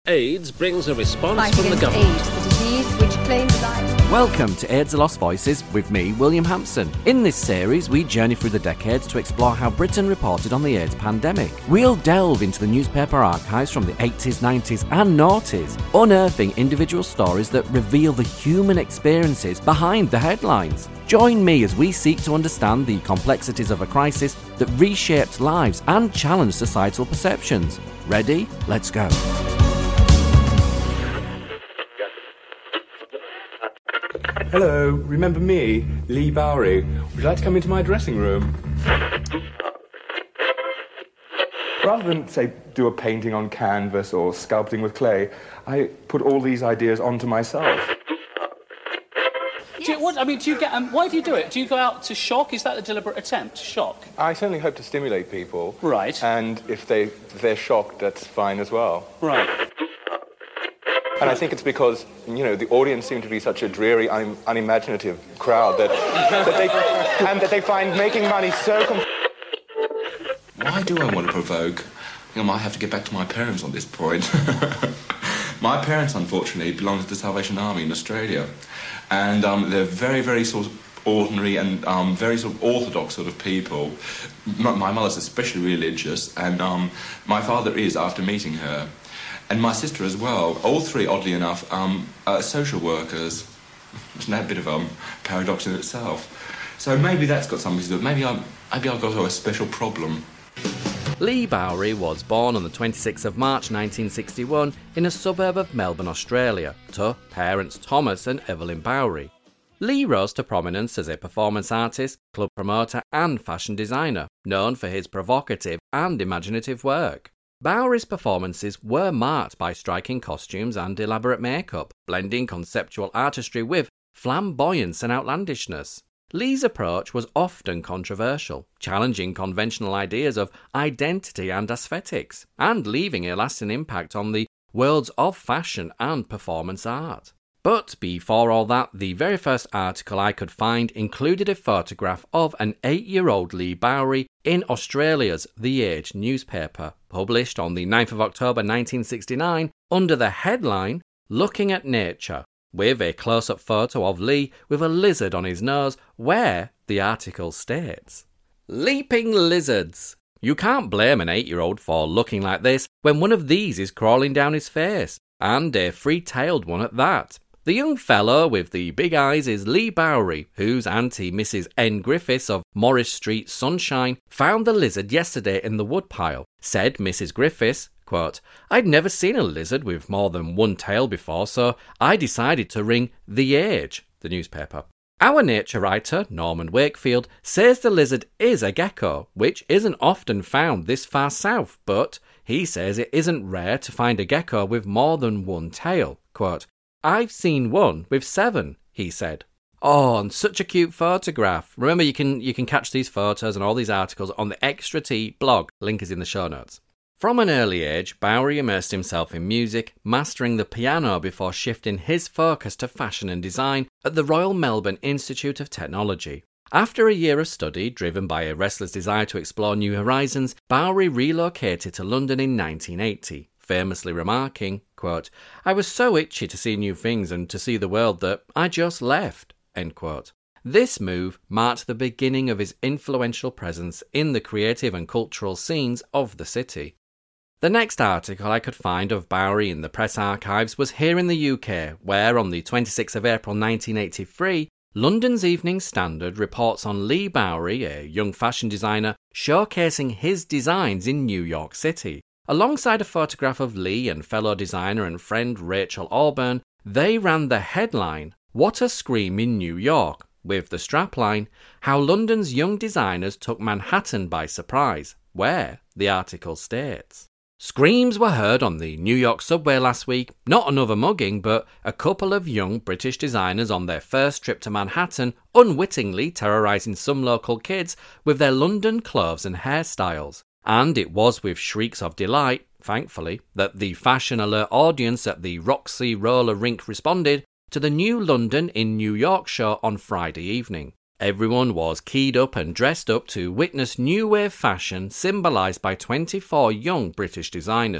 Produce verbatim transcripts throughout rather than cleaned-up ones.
AIDS brings a response Fight from the against government. AIDS, the disease which claims life. Welcome to AIDS The Lost Voices with me, William Hampson. In this series, we journey through the decades to explore how Britain reported on the AIDS pandemic. We'll delve into the newspaper archives from the eighties, nineties and noughties, unearthing individual stories that reveal the human experiences behind the headlines. Join me as we seek to understand the complexities of a crisis that reshaped lives and challenged societal perceptions. Ready? Let's go. Hello, remember me, Lee Bowery? Would you like to come into my dressing room? Rather than, say, do a painting on canvas or sculpting with clay, I put all these ideas onto myself. Do you, what, I mean, do you get? Um, why do you do it? Do you go out to shock? Is that a deliberate attempt? Shock? I certainly hope to stimulate people. Right. And if, they, if they're shocked, that's fine as well. Right. And I think it's because, you know, the audience seem to be such a dreary, un- unimaginative crowd that, that they, and that they find making money so... Com- Why do I want to provoke? I think I might have to get back to my parents on this point. My parents, unfortunately, belong to the Salvation Army in Australia. And um, they're very, very sort of ordinary and um, very sort of orthodox sort of people. My, my mother's especially religious, and um, my father is, after meeting her. And my sister as well. All three, oddly enough, um, are social workers. Isn't that a bit of a um, paradox in itself? So maybe that's got something to do with it. Maybe, I'm, maybe I've got a special problem. Lee Bowery was born on the twenty-sixth of March nineteen sixty-one in a suburb of Melbourne, Australia, to parents Thomas and Evelyn Bowery. Lee rose to prominence as a performance artist, club promoter and fashion designer, known for his provocative and imaginative work. Bowery's performances were marked by striking costumes and elaborate makeup, blending conceptual artistry with flamboyance and outlandishness. Lee's approach was often controversial, challenging conventional ideas of identity and aesthetics, and leaving a lasting impact on the worlds of fashion and performance art. But before all that, the very first article I could find included a photograph of an eight-year-old Lee Bowery in Australia's The Age newspaper, published on the ninth of October nineteen sixty-nine under the headline, Looking at Nature, with a close-up photo of Lee with a lizard on his nose, where the article states, "Leaping lizards. You can't blame an eight-year-old for looking like this when one of these is crawling down his face, and a three-tailed one at that. The young fellow with the big eyes is Lee Bowery, whose auntie Missus N. Griffiths of Morris Street, Sunshine, found the lizard yesterday in the woodpile. Said Missus Griffiths, quote, I'd never seen a lizard with more than one tail before, so I decided to ring The Age, the newspaper. Our nature writer, Norman Wakefield, says the lizard is a gecko, which isn't often found this far south, but he says it isn't rare to find a gecko with more than one tail. Quote, I've seen one with seven, he said. Oh, and such a cute photograph. Remember, you can you can catch these photos and all these articles on the Extra T blog. Link is in the show notes. From an early age, Bowery immersed himself in music, mastering the piano before shifting his focus to fashion and design at the Royal Melbourne Institute of Technology. After a year of study, driven by a restless desire to explore new horizons, Bowery relocated to London in nineteen eighty. Famously remarking, quote, I was so itchy to see new things and to see the world that I just left, end quote. This move marked the beginning of his influential presence in the creative and cultural scenes of the city. The next article I could find of Bowery in the press archives was here in the U K, where on the twenty-sixth of April nineteen eighty-three, London's Evening Standard reports on Lee Bowery, a young fashion designer, showcasing his designs in New York City. Alongside a photograph of Lee and fellow designer and friend Rachel Auburn, they ran the headline, What a Scream in New York, with the strapline, How London's Young Designers Took Manhattan by Surprise, where the article states. Screams were heard on the New York subway last week, not another mugging, but a couple of young British designers on their first trip to Manhattan unwittingly terrorising some local kids with their London clothes and hairstyles. And it was with shrieks of delight, thankfully, that the Fashion Alert audience at the Roxy Roller Rink responded to the New London in New York show on Friday evening. Everyone was keyed up and dressed up to witness new wave fashion symbolised by twenty-four young British designers.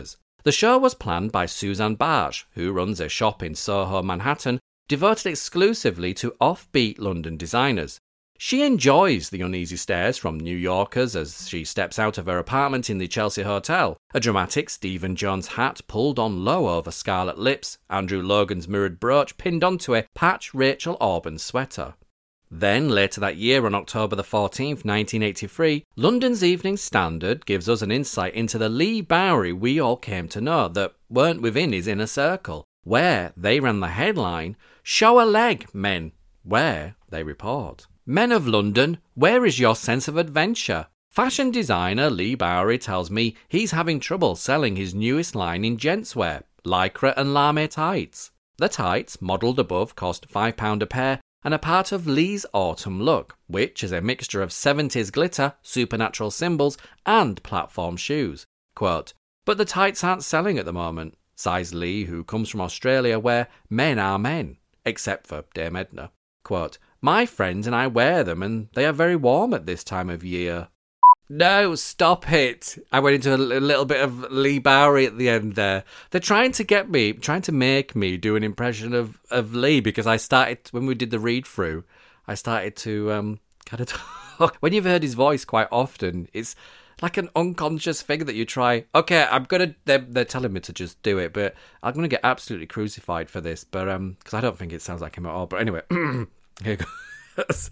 The show was planned by Suzanne Barge, who runs a shop in Soho, Manhattan, devoted exclusively to offbeat London designers. She enjoys the uneasy stares from New Yorkers as she steps out of her apartment in the Chelsea Hotel, a dramatic Stephen Jones hat pulled on low over scarlet lips, Andrew Logan's mirrored brooch pinned onto a patch Rachel Auburn sweater. Then, later that year on October the fourteenth, nineteen eighty-three, London's Evening Standard gives us an insight into the Leigh Bowery we all came to know that weren't within his inner circle, where they ran the headline, "Show a leg, men," where they report, "Men of London, where is your sense of adventure?" Fashion designer Leigh Bowery tells me he's having trouble selling his newest line in gentswear, lycra and lame tights. The tights, modelled above, cost five pounds a pair, and are part of Leigh's autumn look, which is a mixture of seventies glitter, supernatural symbols, and platform shoes. Quote, "But the tights aren't selling at the moment," sighs Leigh, who comes from Australia where men are men, except for Dame Edna. Quote, "My friends and I wear them and they are very warm at this time of year." No, stop it. I went into a little bit of Leigh Bowery at the end there. They're trying to get me, trying to make me do an impression of, of Leigh, because I started, when we did the read-through, I started to um, kind of talk. When you've heard his voice quite often, it's like an unconscious thing that you try. Okay, I'm going to, they're, they're telling me to just do it, but I'm going to get absolutely crucified for this, but um, because I don't think it sounds like him at all. But anyway, here goes.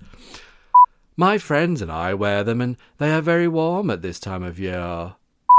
"My friends and I wear them and they are very warm at this time of year."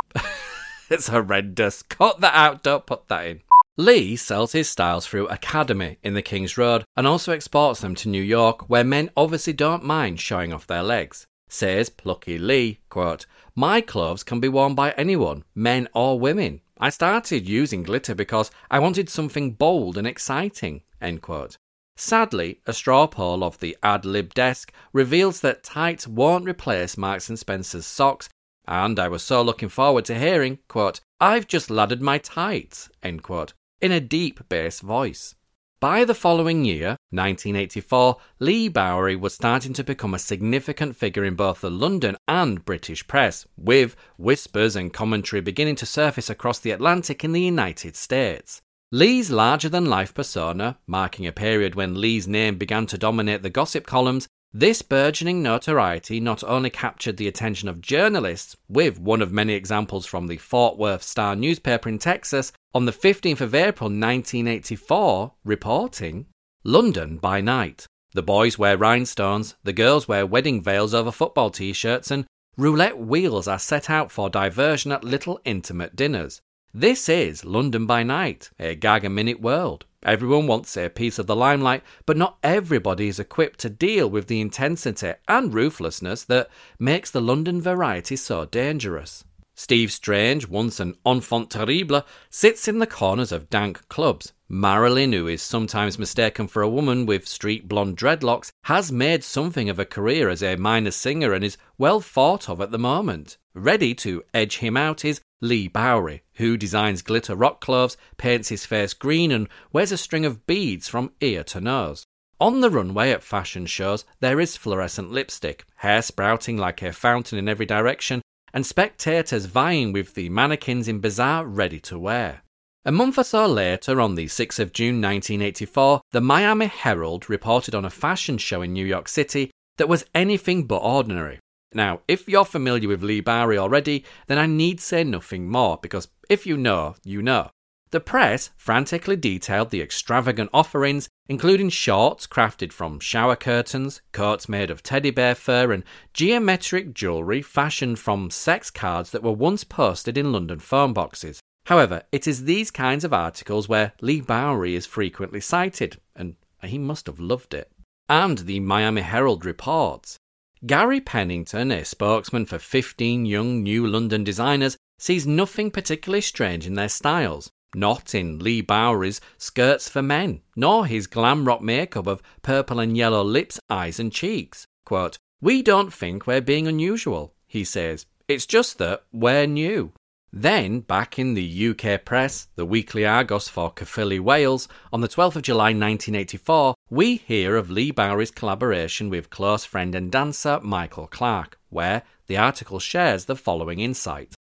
It's horrendous. Cut that out, don't put that in. Leigh sells his styles through Academy in the King's Road and also exports them to New York, where men obviously don't mind showing off their legs. Says plucky Leigh, quote, "My clothes can be worn by anyone, men or women. I started using glitter because I wanted something bold and exciting," end quote. Sadly, a straw poll of the ad-lib desk reveals that tights won't replace Marks and Spencer's socks, and I was so looking forward to hearing, quote, "I've just laddered my tights," end quote, in a deep bass voice. By the following year, nineteen eighty-four, Leigh Bowery was starting to become a significant figure in both the London and British press, with whispers and commentary beginning to surface across the Atlantic in the United States. Leigh's larger-than-life persona, marking a period when Leigh's name began to dominate the gossip columns, this burgeoning notoriety not only captured the attention of journalists, with one of many examples from the Fort Worth Star newspaper in Texas on the fifteenth of April nineteen eighty-four, reporting, "London by night. The boys wear rhinestones, the girls wear wedding veils over football t-shirts, and roulette wheels are set out for diversion at little intimate dinners. This is London by night, a gag-a-minute world. Everyone wants a piece of the limelight, but not everybody is equipped to deal with the intensity and ruthlessness that makes the London variety so dangerous. Steve Strange, once an enfant terrible, sits in the corners of dank clubs. Marilyn, who is sometimes mistaken for a woman with street blonde dreadlocks, has made something of a career as a minor singer and is well thought of at the moment. Ready to edge him out is Leigh Bowery, who designs glitter rock clothes, paints his face green and wears a string of beads from ear to nose. On the runway at fashion shows, there is fluorescent lipstick, hair sprouting like a fountain in every direction, and spectators vying with the mannequins in bizarre ready-to-wear. A month or so later, on the sixth of June nineteen eighty-four, the Miami Herald reported on a fashion show in New York City that was anything but ordinary. Now, if you're familiar with Leigh Bowery already, then I need say nothing more, because if you know, you know. The press frantically detailed the extravagant offerings, including shorts crafted from shower curtains, coats made of teddy bear fur, and geometric jewellery fashioned from sex cards that were once posted in London phone boxes. However, it is these kinds of articles where Leigh Bowery is frequently cited, and he must have loved it. And the Miami Herald reports, Gary Pennington, a spokesman for fifteen young new London designers, sees nothing particularly strange in their styles. Not in Leigh Bowery's skirts for men, nor his glam rock makeup of purple and yellow lips, eyes and cheeks. Quote, "We don't think we're being unusual," he says. "It's just that we're new." Then, back in the U K press, the Weekly Argos for Caerphilly, Wales, on the twelfth of July nineteen eighty-four, we hear of Leigh Bowery's collaboration with close friend and dancer Michael Clark, where the article shares the following insight.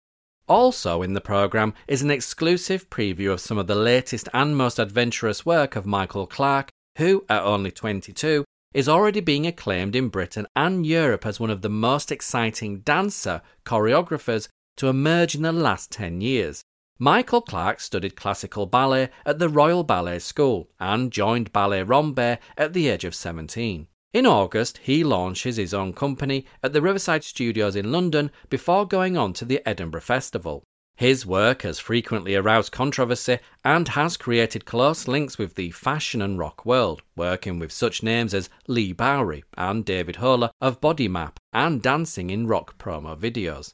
Also in the programme is an exclusive preview of some of the latest and most adventurous work of Michael Clarke, who, at only twenty-two, is already being acclaimed in Britain and Europe as one of the most exciting dancer choreographers to emerge in the last ten years. Michael Clarke studied classical ballet at the Royal Ballet School and joined Ballet Rambert at the age of seventeen. In August, he launches his own company at the Riverside Studios in London before going on to the Edinburgh Festival. His work has frequently aroused controversy and has created close links with the fashion and rock world, working with such names as Leigh Bowery and David Holer of Body Map and dancing in rock promo videos.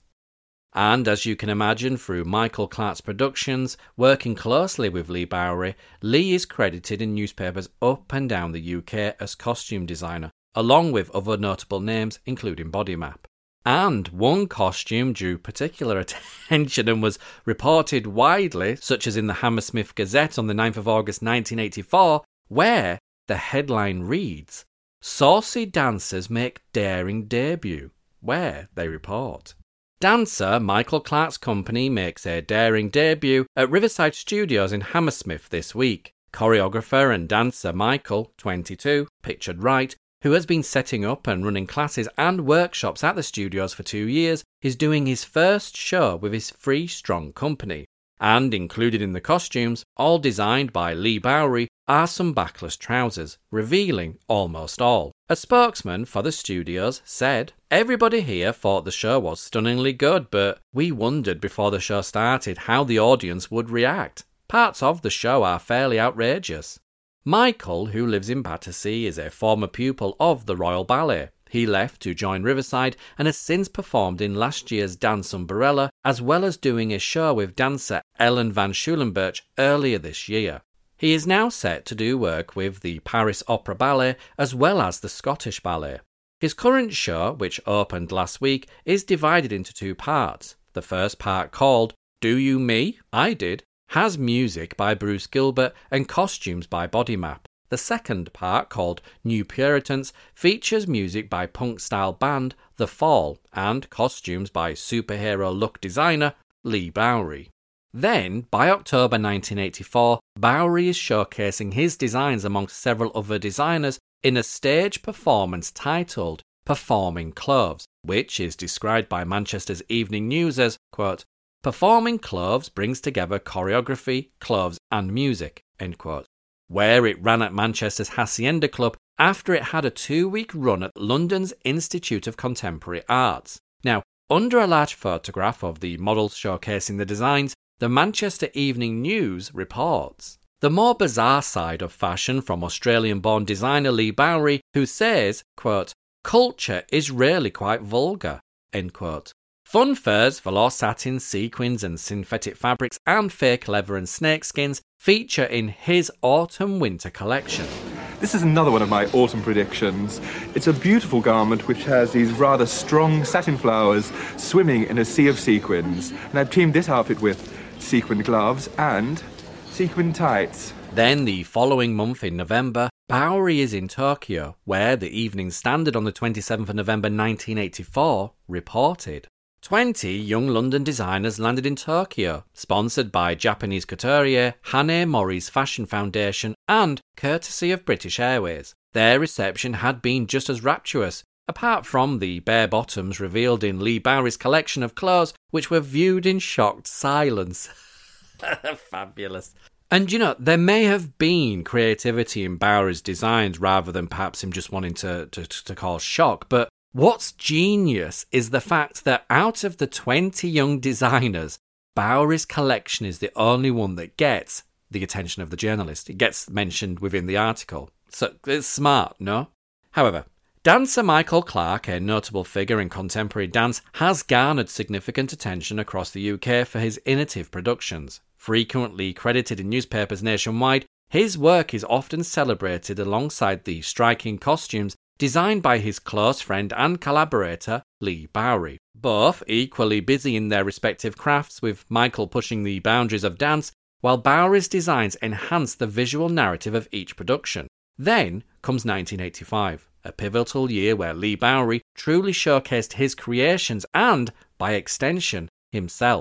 And as you can imagine through Michael Clarke's productions, working closely with Leigh Bowery, Leigh is credited in newspapers up and down the U K as costume designer, along with other notable names including Body Map. And one costume drew particular attention and was reported widely, such as in the Hammersmith Gazette on the ninth of August nineteen eighty-four, where the headline reads, "Saucy dancers make daring debut," where they report. Dancer Michael Clarke's company makes a daring debut at Riverside Studios in Hammersmith this week. Choreographer and dancer Michael, twenty-two, pictured right, who has been setting up and running classes and workshops at the studios for two years, is doing his first show with his Free Strong company. And included in the costumes, all designed by Leigh Bowery, are some backless trousers, revealing almost all. A spokesman for the studios said, "Everybody here thought the show was stunningly good, but we wondered before the show started how the audience would react. Parts of the show are fairly outrageous." Michael, who lives in Battersea, is a former pupil of the Royal Ballet. He left to join Riverside and has since performed in last year's Dance Umbrella, as well as doing a show with dancer Ellen van Schulenburch earlier this year. He is now set to do work with the Paris Opera Ballet as well as the Scottish Ballet. His current show, which opened last week, is divided into two parts. The first part, called Do You Me? I Did, has music by Bruce Gilbert and costumes by Body Map. The second part, called New Puritans, features music by punk-style band The Fall and costumes by superhero look designer Leigh Bowery. Then, by October nineteen eighty-four, Bowery is showcasing his designs amongst several other designers in a stage performance titled Performing Clothes, which is described by Manchester's Evening News as, quote, "Performing Clothes brings together choreography, clothes and music," end quote. Where it ran at Manchester's Hacienda Club after it had a two-week run at London's Institute of Contemporary Arts. Now, under a large photograph of the models showcasing the designs, the Manchester Evening News reports the more bizarre side of fashion from Australian-born designer Leigh Bowery, who says, quote, "Culture is really quite vulgar," end quote. Fun furs, velour satin, sequins and synthetic fabrics and fake leather and snakeskins feature in his autumn-winter collection. This is another one of my autumn predictions. It's a beautiful garment which has these rather strong satin flowers swimming in a sea of sequins. And I've teamed this outfit with sequin gloves and sequin tights. Then the following month in November, Bowery is in Tokyo, where the Evening Standard on the twenty-seventh of November nineteen eighty-four reported twenty young London designers landed in Tokyo, sponsored by Japanese couturier Hane Mori's Fashion Foundation and courtesy of British Airways. Their reception had been just as rapturous, apart from the bare bottoms revealed in Leigh Bowery's collection of clothes, which were viewed in shocked silence. Fabulous. And you know, there may have been creativity in Bowery's designs rather than perhaps him just wanting to, to, to cause shock, but what's genius is the fact that out of the twenty young designers, Bowery's collection is the only one that gets the attention of the journalist. It gets mentioned within the article. So it's smart, no? However, dancer Michael Clarke, a notable figure in contemporary dance, has garnered significant attention across the U K for his innovative productions. Frequently credited in newspapers nationwide, his work is often celebrated alongside the striking costumes designed by his close friend and collaborator, Leigh Bowery. Both equally busy in their respective crafts, with Michael pushing the boundaries of dance, while Bowery's designs enhance the visual narrative of each production. Then comes nineteen eighty-five, a pivotal year where Leigh Bowery truly showcased his creations and, by extension, himself.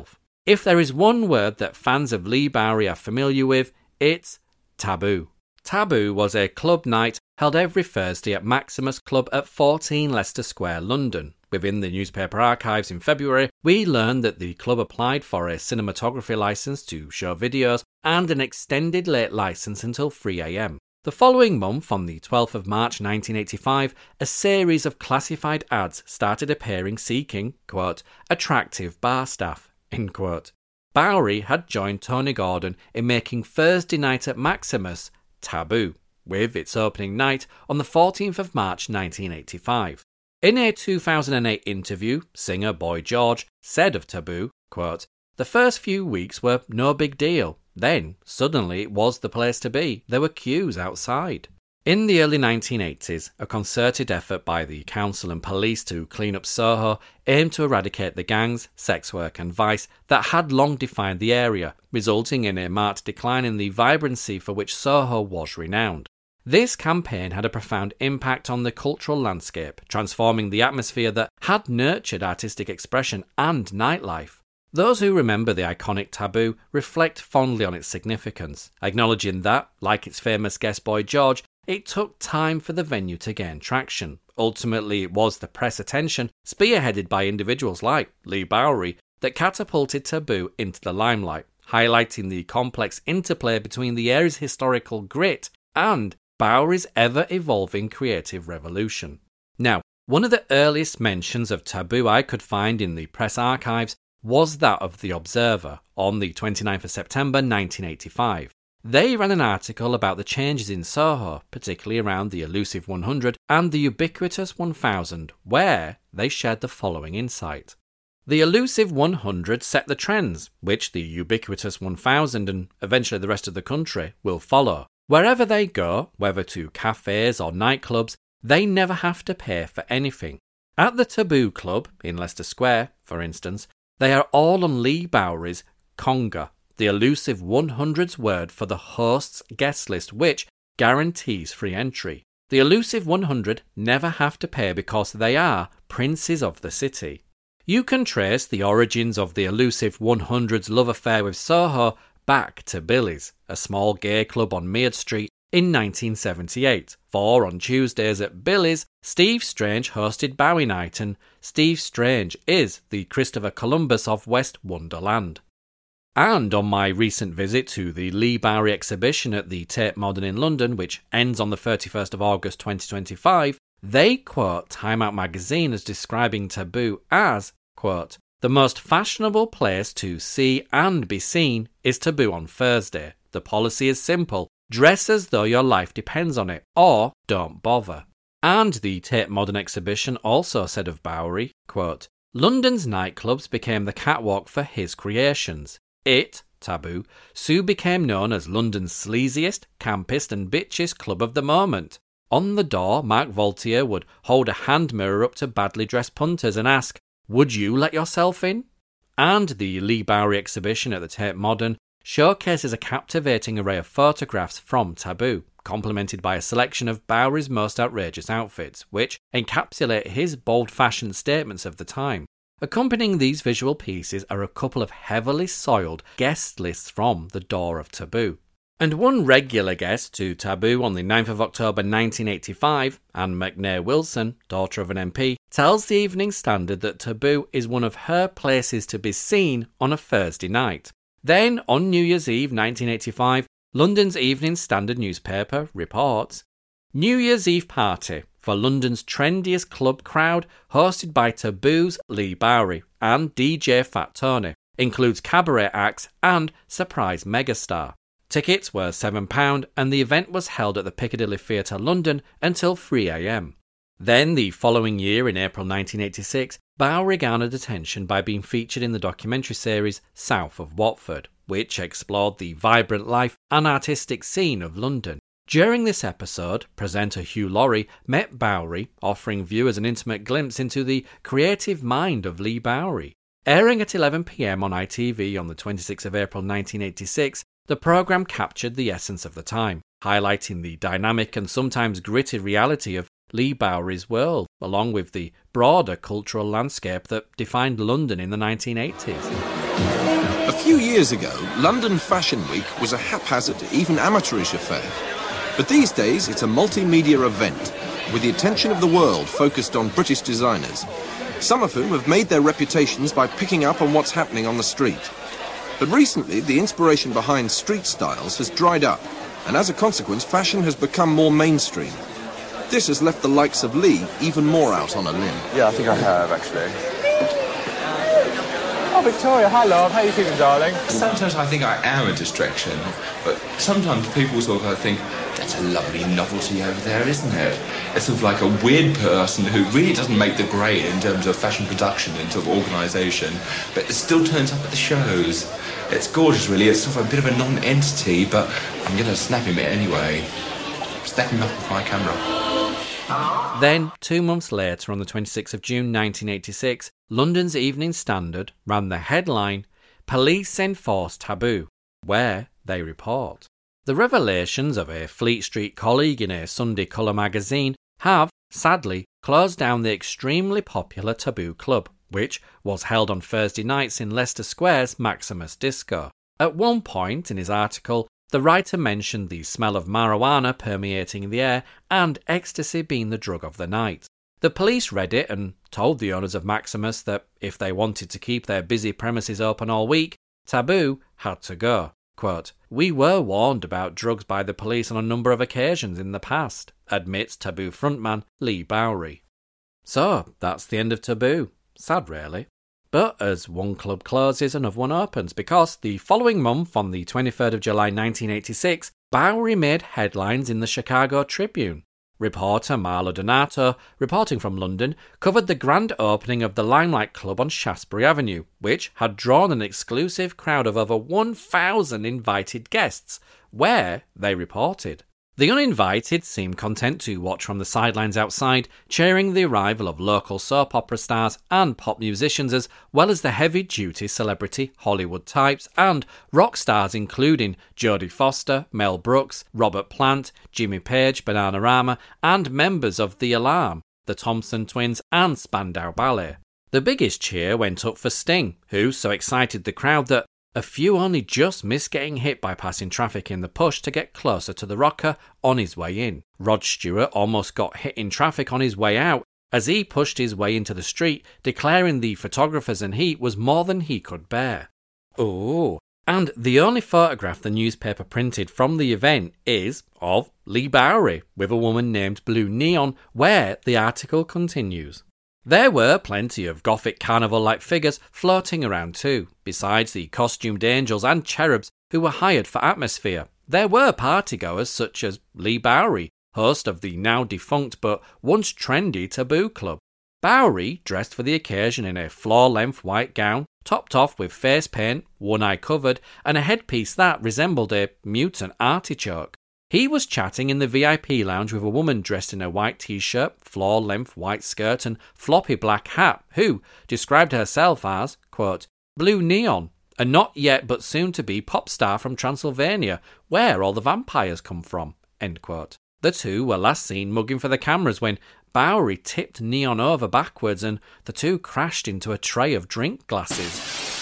If there is one word that fans of Lee Bowery are familiar with, it's taboo. Taboo was a club night held every Thursday at Maximus Club at fourteen Leicester Square, London. Within the newspaper archives in February, we learned that the club applied for a cinematography licence to show videos and an extended late licence until three a m. The following month, on the twelfth of March nineteen eighty-five, a series of classified ads started appearing seeking, quote, attractive bar staff, end quote. Bowery had joined Tony Gordon in making Thursday night at Maximus taboo, with its opening night on the fourteenth of March nineteen eighty-five. In a two thousand eight interview, singer Boy George said of Taboo, quote, the first few weeks were no big deal. Then, suddenly it was the place to be. There were queues outside. In the early nineteen eighties, a concerted effort by the council and police to clean up Soho aimed to eradicate the gangs, sex work and vice that had long defined the area, resulting in a marked decline in the vibrancy for which Soho was renowned. This campaign had a profound impact on the cultural landscape, transforming the atmosphere that had nurtured artistic expression and nightlife. Those who remember the iconic Taboo reflect fondly on its significance, acknowledging that, like its famous guest Boy George, it took time for the venue to gain traction. Ultimately, it was the press attention, spearheaded by individuals like Lee Bowery, that catapulted Taboo into the limelight, highlighting the complex interplay between the area's historical grit and Bowery's ever-evolving creative revolution. Now, one of the earliest mentions of Taboo I could find in the press archives was that of The Observer on the twenty-ninth of September nineteen eighty-five. They ran an article about the changes in Soho, particularly around the elusive one hundred and the ubiquitous one thousand, where they shared the following insight. The elusive one hundred set the trends, which the ubiquitous one thousand and eventually the rest of the country will follow. Wherever they go, whether to cafes or nightclubs, they never have to pay for anything. At the Taboo Club, in Leicester Square, for instance, they are all on Lee Bowery's conga, the elusive one hundred's word for the host's guest list, which guarantees free entry. The elusive one hundred never have to pay because they are princes of the city. You can trace the origins of the elusive one hundred's love affair with Soho back to Billy's, a small gay club on Mead Street, in nineteen seventy-eight. For on Tuesdays at Billy's, Steve Strange hosted Bowie Night, and Steve Strange is the Christopher Columbus of West Wonderland. And on my recent visit to the Lee Bowery exhibition at the Tate Modern in London, which ends on the thirty-first of August twenty twenty-five, they quote Time Out magazine as describing Taboo as, quote, the most fashionable place to see and be seen is Taboo on Thursday. The policy is simple. Dress as though your life depends on it, or don't bother. And the Tate Modern exhibition also said of Bowery, quote, London's nightclubs became the catwalk for his creations. It, Taboo, soon became known as London's sleaziest, campest and bitchiest club of the moment. On the door, Mark Voltier would hold a hand mirror up to badly dressed punters and ask, would you let yourself in? And the Lee Bowery exhibition at the Tate Modern showcases a captivating array of photographs from Taboo, complemented by a selection of Bowery's most outrageous outfits, which encapsulate his bold-fashioned statements of the time. Accompanying these visual pieces are a couple of heavily soiled guest lists from the door of Taboo. And one regular guest to Taboo on the ninth of October nineteen eighty-five, Anne McNair Wilson, daughter of an M P, tells the Evening Standard that Taboo is one of her places to be seen on a Thursday night. Then, on New Year's Eve nineteen eighty-five, London's Evening Standard newspaper reports, New Year's Eve party for London's trendiest club crowd, hosted by Taboo's Lee Bowery and D J Fat Tony, includes cabaret acts and surprise megastar. Tickets were seven pounds and the event was held at the Piccadilly Theatre London until three a m. Then, the following year, in April nineteen eighty-six, Bowery garnered attention by being featured in the documentary series South of Watford, which explored the vibrant life and artistic scene of London. During this episode, presenter Hugh Laurie met Bowery, offering viewers an intimate glimpse into the creative mind of Lee Bowery. Airing at eleven p m on I T V on the twenty-sixth of April nineteen eighty-six, the programme captured the essence of the time, highlighting the dynamic and sometimes gritty reality of Lee Bowery's world, along with the broader cultural landscape that defined London in the nineteen eighties. A few years ago, London Fashion Week was a haphazard, even amateurish affair. But these days, it's a multimedia event, with the attention of the world focused on British designers, some of whom have made their reputations by picking up on what's happening on the street. But recently, the inspiration behind street styles has dried up, and as a consequence, fashion has become more mainstream. This has left the likes of Lee even more out on a limb. Yeah, I think I have, actually. Oh, Victoria, hi, love. How are you keeping, darling? Sometimes I think I am a distraction, but sometimes people sort of think, that's a lovely novelty over there, isn't it? It's sort of like a weird person who really doesn't make the grade in terms of fashion production and sort of organisation, but it still turns up at the shows. It's gorgeous, really. It's sort of a bit of a non-entity, but I'm going to snap him it anyway. Snap him up with my camera. Then, two months later, on the twenty-sixth of June nineteen eighty-six, London's Evening Standard ran the headline, "Police Enforce Taboo," where they report, "The revelations of a Fleet Street colleague in a Sunday colour magazine have, sadly, closed down the extremely popular Taboo Club, which was held on Thursday nights in Leicester Square's Maximus Disco." At one point in his article, the writer mentioned the smell of marijuana permeating the air and ecstasy being the drug of the night. The police read it and told the owners of Maximus that if they wanted to keep their busy premises open all week, Taboo had to go. Quote, "We were warned about drugs by the police on a number of occasions in the past," admits Taboo frontman Lee Bowery. So, that's the end of Taboo. Sad, really. But as one club closes, another one opens, because the following month, on the twenty-third of July nineteen eighty-six, Bowery made headlines in the Chicago Tribune. Reporter Marlo Donato, reporting from London, covered the grand opening of the Limelight Club on Shaftesbury Avenue, which had drawn an exclusive crowd of over one thousand invited guests, where, they reported, the uninvited seemed content to watch from the sidelines outside, cheering the arrival of local soap opera stars and pop musicians, as well as the heavy-duty celebrity Hollywood types and rock stars including Jodie Foster, Mel Brooks, Robert Plant, Jimmy Page, Bananarama, and members of The Alarm, the Thompson Twins and Spandau Ballet. The biggest cheer went up for Sting, who so excited the crowd that a few only just missed getting hit by passing traffic in the push to get closer to the rocker on his way in. Rod Stewart almost got hit in traffic on his way out as he pushed his way into the street, declaring the photographers and heat was more than he could bear. Oh, and the only photograph the newspaper printed from the event is of Lee Bowery with a woman named Blue Neon, where the article continues. There were plenty of gothic carnival-like figures floating around too, besides the costumed angels and cherubs who were hired for atmosphere. There were partygoers such as Lee Bowery, host of the now defunct but once trendy Taboo Club. Bowery, dressed for the occasion in a floor-length white gown, topped off with face paint, one eye covered, and a headpiece that resembled a mutant artichoke. He was chatting in the V I P lounge with a woman dressed in a white t-shirt, floor-length white skirt and floppy black hat, who described herself as, quote, Blue Neon, a not yet but soon-to-be pop star from Transylvania, where all the vampires come from, end quote. The two were last seen mugging for the cameras when Bowery tipped Neon over backwards and the two crashed into a tray of drink glasses.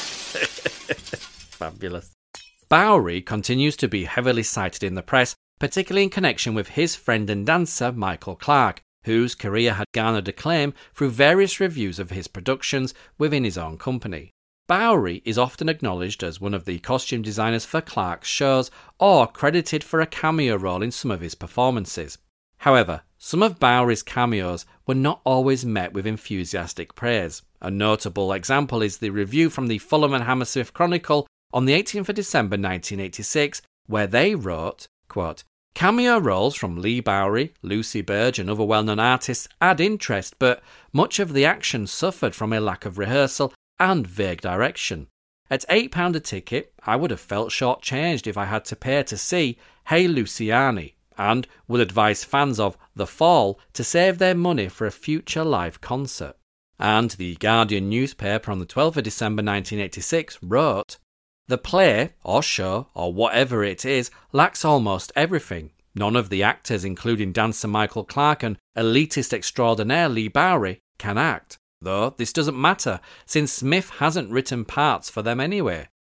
Fabulous. Bowery continues to be heavily cited in the press, particularly in connection with his friend and dancer Michael Clarke, whose career had garnered acclaim through various reviews of his productions within his own company. Bowery is often acknowledged as one of the costume designers for Clarke's shows, or credited for a cameo role in some of his performances. However, some of Bowery's cameos were not always met with enthusiastic praise. A notable example is the review from the Fulham and Hammersmith Chronicle on the eighteenth of December nineteen eighty-six, where they wrote, quote, cameo roles from Lee Bowery, Lucy Burge and other well-known artists add interest, but much of the action suffered from a lack of rehearsal and vague direction. At eight pounds a ticket, I would have felt short-changed if I had to pay to see Hey Luciani, and would advise fans of The Fall to save their money for a future live concert. And the Guardian newspaper on the twelfth of December nineteen eighty-six wrote, the play, or show, or whatever it is, lacks almost everything. None of the actors, including dancer Michael Clarke and elitist extraordinaire Lee Bowery, can act. Though this doesn't matter, since Smith hasn't written parts for them anyway.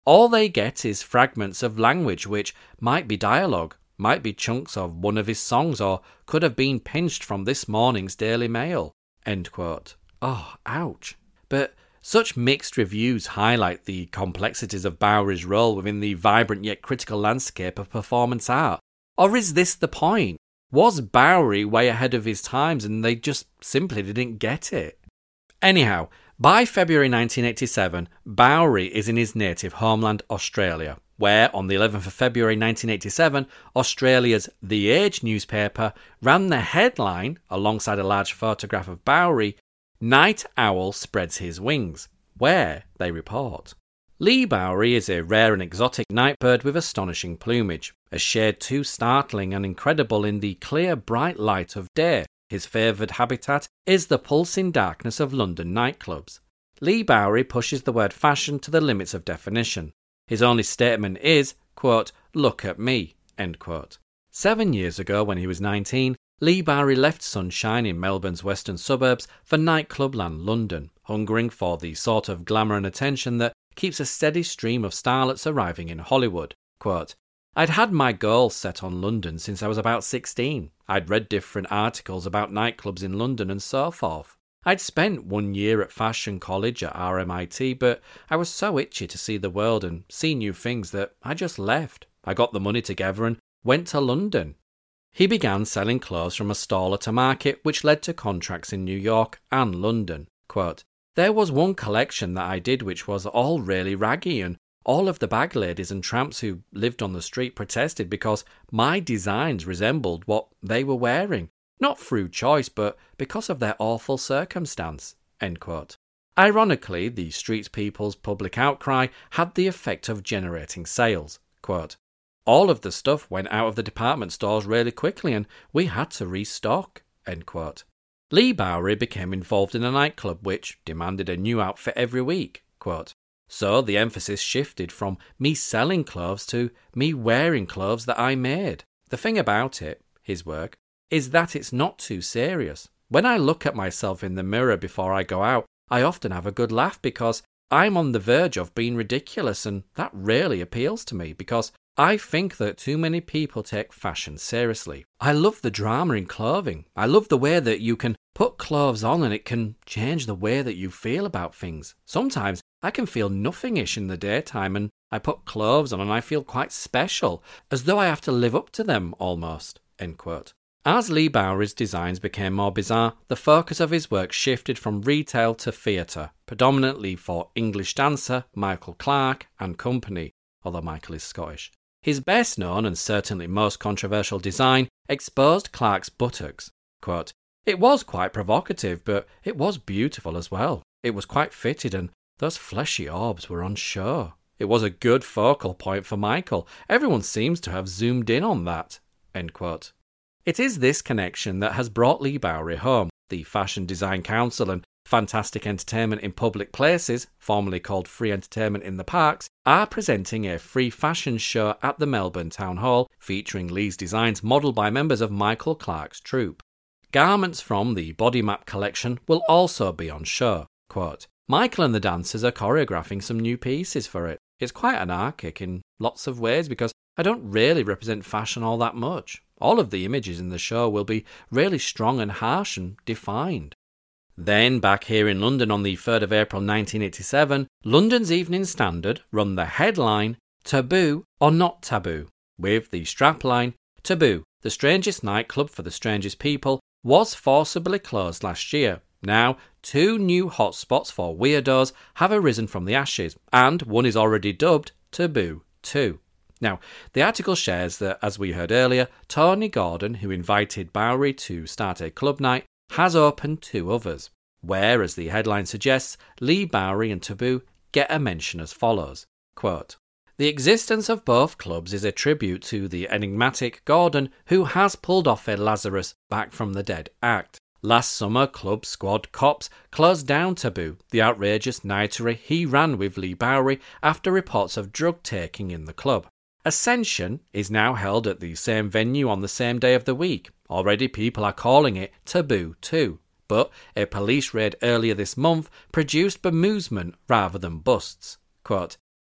All they get is fragments of language which might be dialogue, might be chunks of one of his songs, or could have been pinched from this morning's Daily Mail." End quote. Oh, ouch. But such mixed reviews highlight the complexities of Bowery's role within the vibrant yet critical landscape of performance art. Or is this the point? Was Bowery way ahead of his times and they just simply didn't get it? Anyhow, by February nineteen eighty-seven, Bowery is in his native homeland, Australia, where on the eleventh of February nineteen eighty-seven, Australia's The Age newspaper ran the headline, alongside a large photograph of Bowery, "Night Owl Spreads His Wings," where they report, Leigh Bowery is a rare and exotic nightbird with astonishing plumage, a shade too startling and incredible in the clear, bright light of day. His favoured habitat is the pulsing darkness of London nightclubs. Leigh Bowery pushes the word fashion to the limits of definition. His only statement is, quote, "Look at me," end quote. Seven years ago, when he was nineteen, Leigh Bowery left sunshine in Melbourne's western suburbs for nightclub land London, hungering for the sort of glamour and attention that keeps a steady stream of starlets arriving in Hollywood. Quote, "I'd had my goals set on London since I was about sixteen. I'd read different articles about nightclubs in London and so forth. I'd spent one year at fashion college at R M I T, but I was so itchy to see the world and see new things that I just left. I got the money together and went to London." He began selling clothes from a stall at a market, which led to contracts in New York and London. Quote, "There was one collection that I did which was all really raggy, and all of the bag ladies and tramps who lived on the street protested because my designs resembled what they were wearing, not through choice, but because of their awful circumstance." End quote. Ironically, the street people's public outcry had the effect of generating sales. Quote, "All of the stuff went out of the department stores really quickly and we had to restock." End quote. Leigh Bowery became involved in a nightclub which demanded a new outfit every week. Quote, "So the emphasis shifted from me selling clothes to me wearing clothes that I made. The thing about it," his work, "is that it's not too serious. When I look at myself in the mirror before I go out, I often have a good laugh because I'm on the verge of being ridiculous, and that really appeals to me because I think that too many people take fashion seriously. I love the drama in clothing. I love the way that you can put clothes on and it can change the way that you feel about things. Sometimes I can feel nothingish in the daytime and I put clothes on and I feel quite special, as though I have to live up to them almost." End quote. As Leigh Bowery's designs became more bizarre, the focus of his work shifted from retail to theatre, predominantly for English dancer Michael Clarke and company, although Michael is Scottish. His best known and certainly most controversial design exposed Clarke's buttocks. Quote, "It was quite provocative, but it was beautiful as well. It was quite fitted and those fleshy orbs were on show. It was a good focal point for Michael. Everyone seems to have zoomed in on that." End quote. It is this connection that has brought Leigh Bowery home. The Fashion Design Council and Fantastic Entertainment in Public Places, formerly called Free Entertainment in the Parks, are presenting a free fashion show at the Melbourne Town Hall featuring Leigh's designs modelled by members of Michael Clarke's troupe. Garments from the Body Map collection will also be on show. Quote, "Michael and the dancers are choreographing some new pieces for it. It's quite anarchic in lots of ways because I don't really represent fashion all that much. All of the images in the show will be really strong and harsh and defined." Then, back here in London on the third of April nineteen eighty-seven, London's Evening Standard run the headline, "Taboo or Not Taboo," with the strapline, "Taboo, the strangest nightclub for the strangest people, was forcibly closed last year. Now, two new hotspots for weirdos have arisen from the ashes, and one is already dubbed Taboo two. Now, the article shares that, as we heard earlier, Tony Gordon, who invited Bowery to start a club night, has opened two others, where, as the headline suggests, Leigh Bowery and Taboo get a mention as follows. Quote, "The existence of both clubs is a tribute to the enigmatic Gordon, who has pulled off a Lazarus back from the dead act. Last summer, Club Squad Cops closed down Taboo, the outrageous nightery he ran with Leigh Bowery after reports of drug taking in the club. Ascension is now held at the same venue on the same day of the week. Already people are calling it Taboo two, but a police raid earlier this month produced bemusement rather than busts. Quote,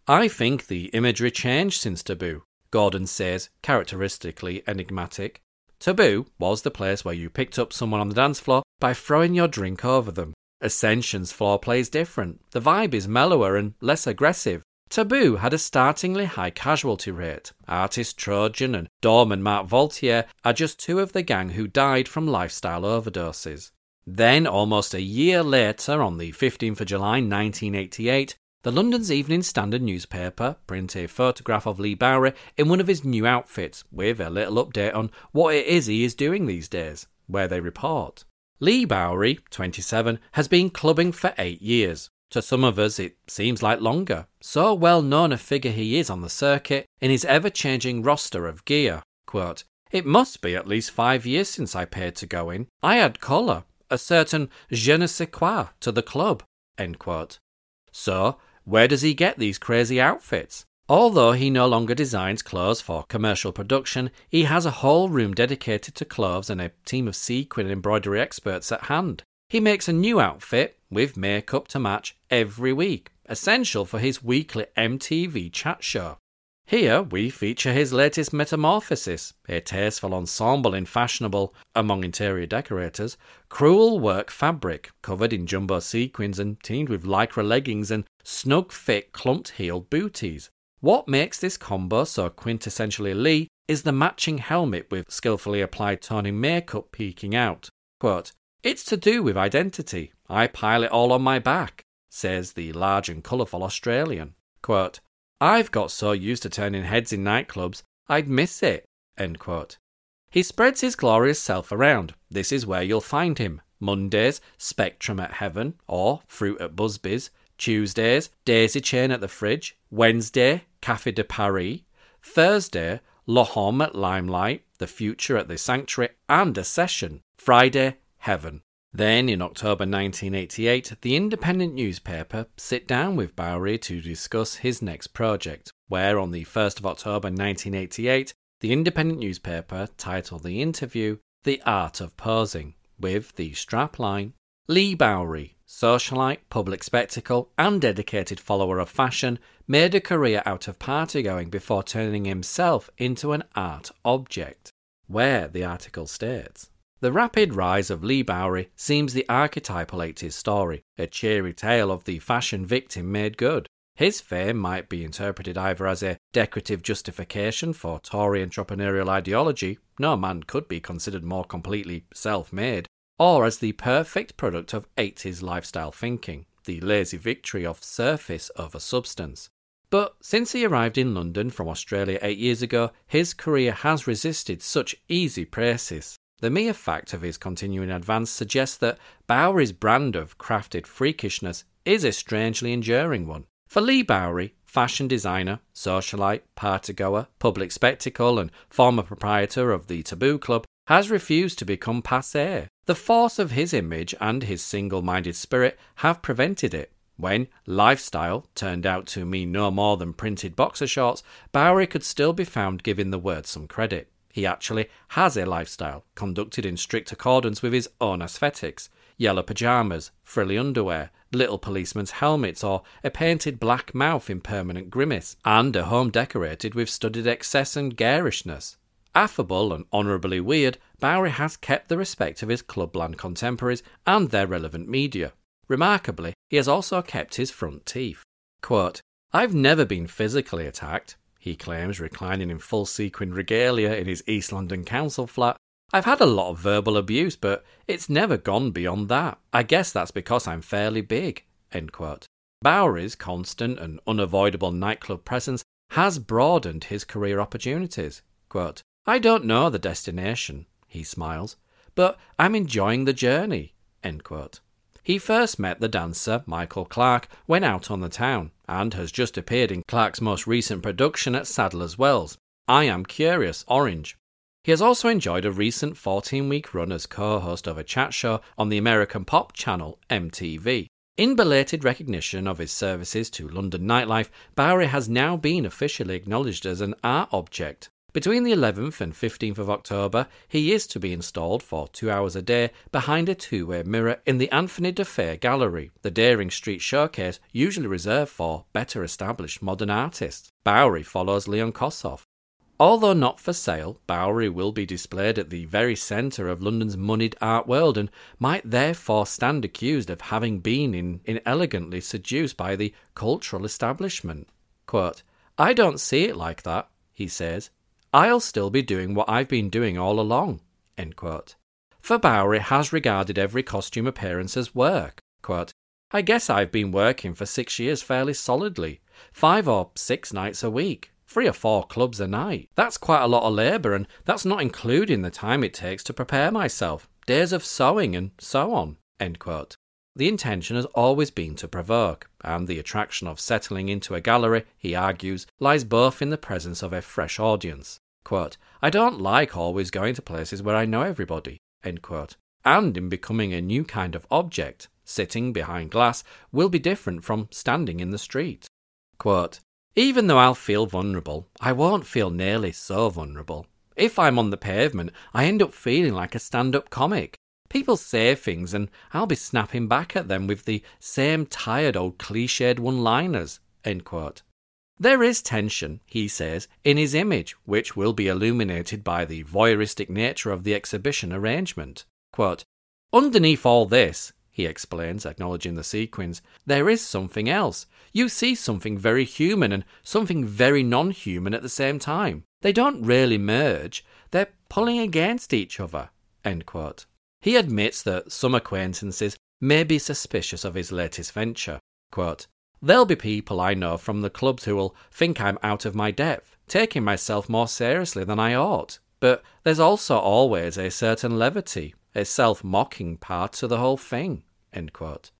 I think the imagery changed since Taboo, Gordon says, characteristically enigmatic. Taboo was the place where you picked up someone on the dance floor by throwing your drink over them. Ascension's floor play is different. The vibe is mellower and less aggressive. Taboo had a startlingly high casualty rate. Artist Trojan and doorman Mark Vaultier are just two of the gang who died from lifestyle overdoses. Then, almost a year later, on the fifteenth of July nineteen eighty-eight, the London's Evening Standard newspaper print a photograph of Lee Bowery in one of his new outfits, with a little update on what it is he is doing these days, where they report. Lee Bowery, twenty-seven, has been clubbing for eight years. To some of us, it seems like longer. So well known a figure he is on the circuit in his ever-changing roster of gear. Quote, "It must be at least five years since I paid to go in. I had colour, a certain je ne sais quoi to the club." End quote. So, where does he get these crazy outfits? Although he no longer designs clothes for commercial production, he has a whole room dedicated to clothes and a team of sequin and embroidery experts at hand. He makes a new outfit, with makeup to match, every week, essential for his weekly M T V chat show. Here we feature his latest metamorphosis, a tasteful ensemble in fashionable, among interior decorators, cruel work fabric covered in jumbo sequins and teamed with lycra leggings and snug fit clumped-heeled booties. What makes this combo so quintessentially Lee is the matching helmet with skillfully applied toning makeup peeking out. Quote, "It's to do with identity. I pile it all on my back," says the large and colourful Australian. Quote, "I've got so used to turning heads in nightclubs, I'd miss it." End quote. He spreads his glorious self around. This is where you'll find him. Mondays, Spectrum at Heaven, or Fruit at Busby's. Tuesdays, Daisy Chain at the Fridge. Wednesday, Café de Paris. Thursday, Le Homme at Limelight. The Future at the Sanctuary, and a session. Friday, Heaven. Then, in October nineteen eighty-eight, the independent newspaper sit down with Bowery to discuss his next project, where on the first of October nineteen eighty-eight, the independent newspaper titled the interview The Art of Posing, with the strapline, "Lee Bowery, socialite, public spectacle, and dedicated follower of fashion, made a career out of party-going before turning himself into an art object," where the article states, "The rapid rise of Lee Bowery seems the archetypal eighties story, a cheery tale of the fashion victim made good. His fame might be interpreted either as a decorative justification for Tory entrepreneurial ideology, no man could be considered more completely self-made, or as the perfect product of eighties lifestyle thinking, the lazy victory of surface over substance. But since he arrived in London from Australia eight years ago, his career has resisted such easy praises. The mere fact of his continuing advance suggests that Bowery's brand of crafted freakishness is a strangely enduring one. For Lee Bowery, fashion designer, socialite, partygoer, public spectacle and former proprietor of the Taboo Club, has refused to become passé. The force of his image and his single-minded spirit have prevented it. When lifestyle turned out to mean no more than printed boxer shorts, Bowery could still be found giving the word some credit. He actually has a lifestyle, conducted in strict accordance with his own aesthetics. Yellow pyjamas, frilly underwear, little policemen's helmets, or a painted black mouth in permanent grimace, and a home decorated with studied excess and garishness. Affable and honourably weird, Bowery has kept the respect of his clubland contemporaries and their relevant media. Remarkably, he has also kept his front teeth. Quote, "I've never been physically attacked," he claims, reclining in full sequin regalia in his East London council flat. "I've had a lot of verbal abuse, but it's never gone beyond that. I guess that's because I'm fairly big." End quote. Bowery's constant and unavoidable nightclub presence has broadened his career opportunities. Quote, "I don't know the destination," he smiles, "but I'm enjoying the journey." End quote. He first met the dancer Michael Clarke when out on the town, and has just appeared in Clarke's most recent production at Sadler's Wells, I Am Curious, Orange. He has also enjoyed a recent fourteen-week run as co-host of a chat show on the American pop channel M T V. In belated recognition of his services to London nightlife, Bowery has now been officially acknowledged as an art object. Between the eleventh and fifteenth of October, he is to be installed for two hours a day behind a two-way mirror in the Anthony de Fair Gallery, the Daring Street showcase usually reserved for better established modern artists. Bowery follows Leon Kossoff. Although not for sale, Bowery will be displayed at the very centre of London's moneyed art world and might therefore stand accused of having been in, inelegantly seduced by the cultural establishment. Quote, "I don't see it like that," he says. "I'll still be doing what I've been doing all along." End quote. For Bowery has regarded every costume appearance as work. Quote, "I guess I've been working for six years fairly solidly, five or six nights a week, three or four clubs a night. That's quite a lot of labour, and that's not including the time it takes to prepare myself, days of sewing and so on." End quote. The intention has always been to provoke, and the attraction of settling into a gallery, he argues, lies both in the presence of a fresh audience. Quote, "I don't like always going to places where I know everybody," end quote, and in becoming a new kind of object. Sitting behind glass will be different from standing in the street. Quote, "Even though I'll feel vulnerable, I won't feel nearly so vulnerable. If I'm on the pavement, I end up feeling like a stand-up comic. People say things and I'll be snapping back at them with the same tired old cliched one-liners." End quote. There is tension, he says, in his image, which will be illuminated by the voyeuristic nature of the exhibition arrangement. Quote, "Underneath all this," he explains, acknowledging the sequins, "there is something else. You see something very human and something very non-human at the same time. They don't really merge. They're pulling against each other." End quote. He admits that some acquaintances may be suspicious of his latest venture. Quote, "There'll be people I know from the clubs who will think I'm out of my depth, taking myself more seriously than I ought. But there's also always a certain levity, a self-mocking part to the whole thing." End quote.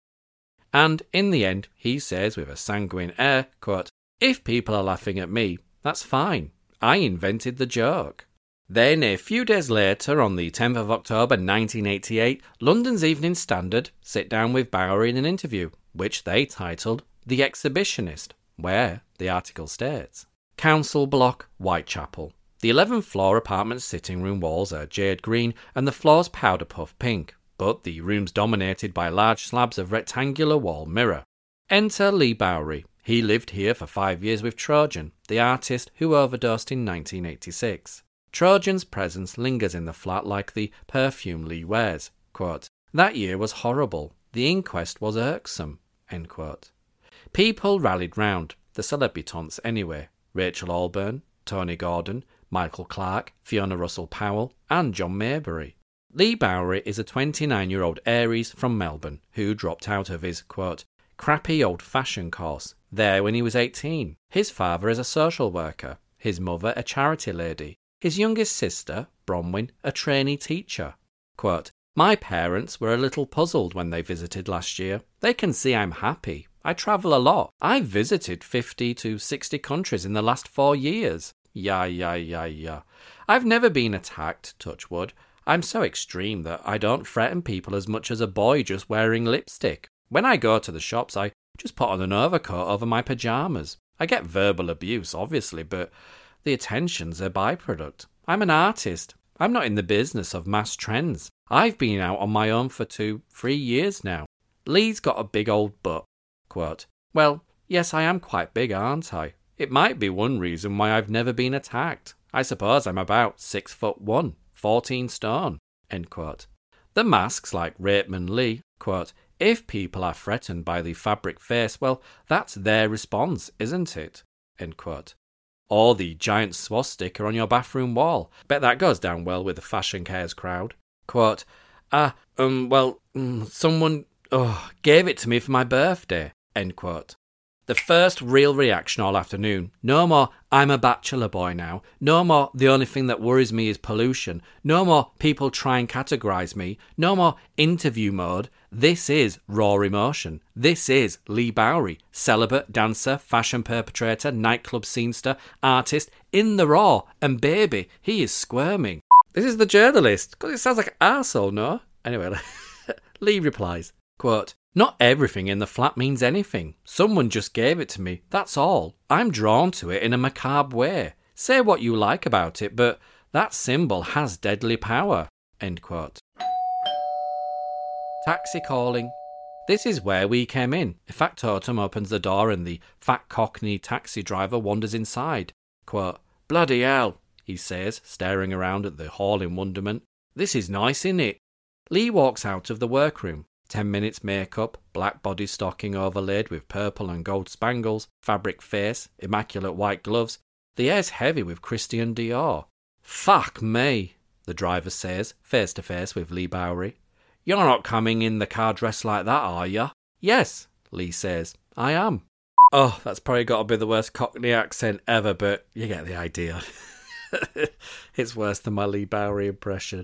And in the end, he says with a sanguine air, quote, "If people are laughing at me, that's fine. I invented the joke." Then, a few days later, on the tenth of October nineteen eighty-eight, London's Evening Standard sit down with Bowery in an interview, which they titled The Exhibitionist, where, the article states, "Council Block, Whitechapel. The eleventh floor apartment sitting room walls are jade green and the floors powder puff pink, but the room's dominated by large slabs of rectangular wall mirror. Enter Lee Bowery. He lived here for five years with Trojan, the artist who overdosed in nineteen eighty-six. Trojan's presence lingers in the flat like the perfume Lee wears. Quote, "That year was horrible. The inquest was irksome." End quote. People rallied round, the celebritantes anyway. Rachel Allburn, Tony Gordon, Michael Clark, Fiona Russell Powell, and John Maybury. Lee Bowery is a twenty-nine-year-old Aries from Melbourne who dropped out of his, quote, "crappy old-fashioned course there when he was eighteen. His father is a social worker, his mother a charity lady, his youngest sister, Bronwyn, a trainee teacher. Quote, "My parents were a little puzzled when they visited last year. They can see I'm happy. I travel a lot. I've visited fifty to sixty countries in the last four years. Yeah, yeah, yeah, yeah. I've never been attacked, touch wood. I'm so extreme that I don't threaten people as much as a boy just wearing lipstick. When I go to the shops, I just put on an overcoat over my pyjamas. I get verbal abuse, obviously, but the attention's a byproduct. I'm an artist. I'm not in the business of mass trends. I've been out on my own for two, three years now." Lee's got a big old butt. Quote, "Well, yes, I am quite big, aren't I? It might be one reason why I've never been attacked. I suppose I'm about six foot one, fourteen stone." End quote. The masks like Rapeman Lee, quote, "If people are threatened by the fabric face, well, that's their response, isn't it?" End quote. Or the giant swastika on your bathroom wall. Bet that goes down well with the fashion cares crowd. Quote, Ah, um, well, mm, someone oh, gave it to me for my birthday." End quote. The first real reaction all afternoon. No more, "I'm a bachelor boy now." No more, "The only thing that worries me is pollution." No more, "People try and categorise me." No more, "interview mode." This is raw emotion. This is Lee Bowery, celibate, dancer, fashion perpetrator, nightclub scenester, artist, in the raw, and baby, he is squirming. This is the journalist, because it sounds like an arsehole, no? Anyway, Lee replies, quote, "Not everything in the flat means anything. Someone just gave it to me, that's all. I'm drawn to it in a macabre way. Say what you like about it, but that symbol has deadly power. End quote. Taxi calling. This is where we came in. A factotum opens the door and the fat cockney taxi driver wanders inside. Quote, "Bloody hell," he says, staring around at the hall in wonderment. "This is nice, innit?" Lee walks out of the workroom. Ten minutes makeup, black body stocking overlaid with purple and gold spangles, fabric face, immaculate white gloves. The air's heavy with Christian Dior. "Fuck me," the driver says, face to face with Lee Bowery. "You're not coming in the car dressed like that, are you?" "Yes," Lee says, "I am." Oh, that's probably got to be the worst Cockney accent ever, but you get the idea. It's worse than my Lee Bowery impression.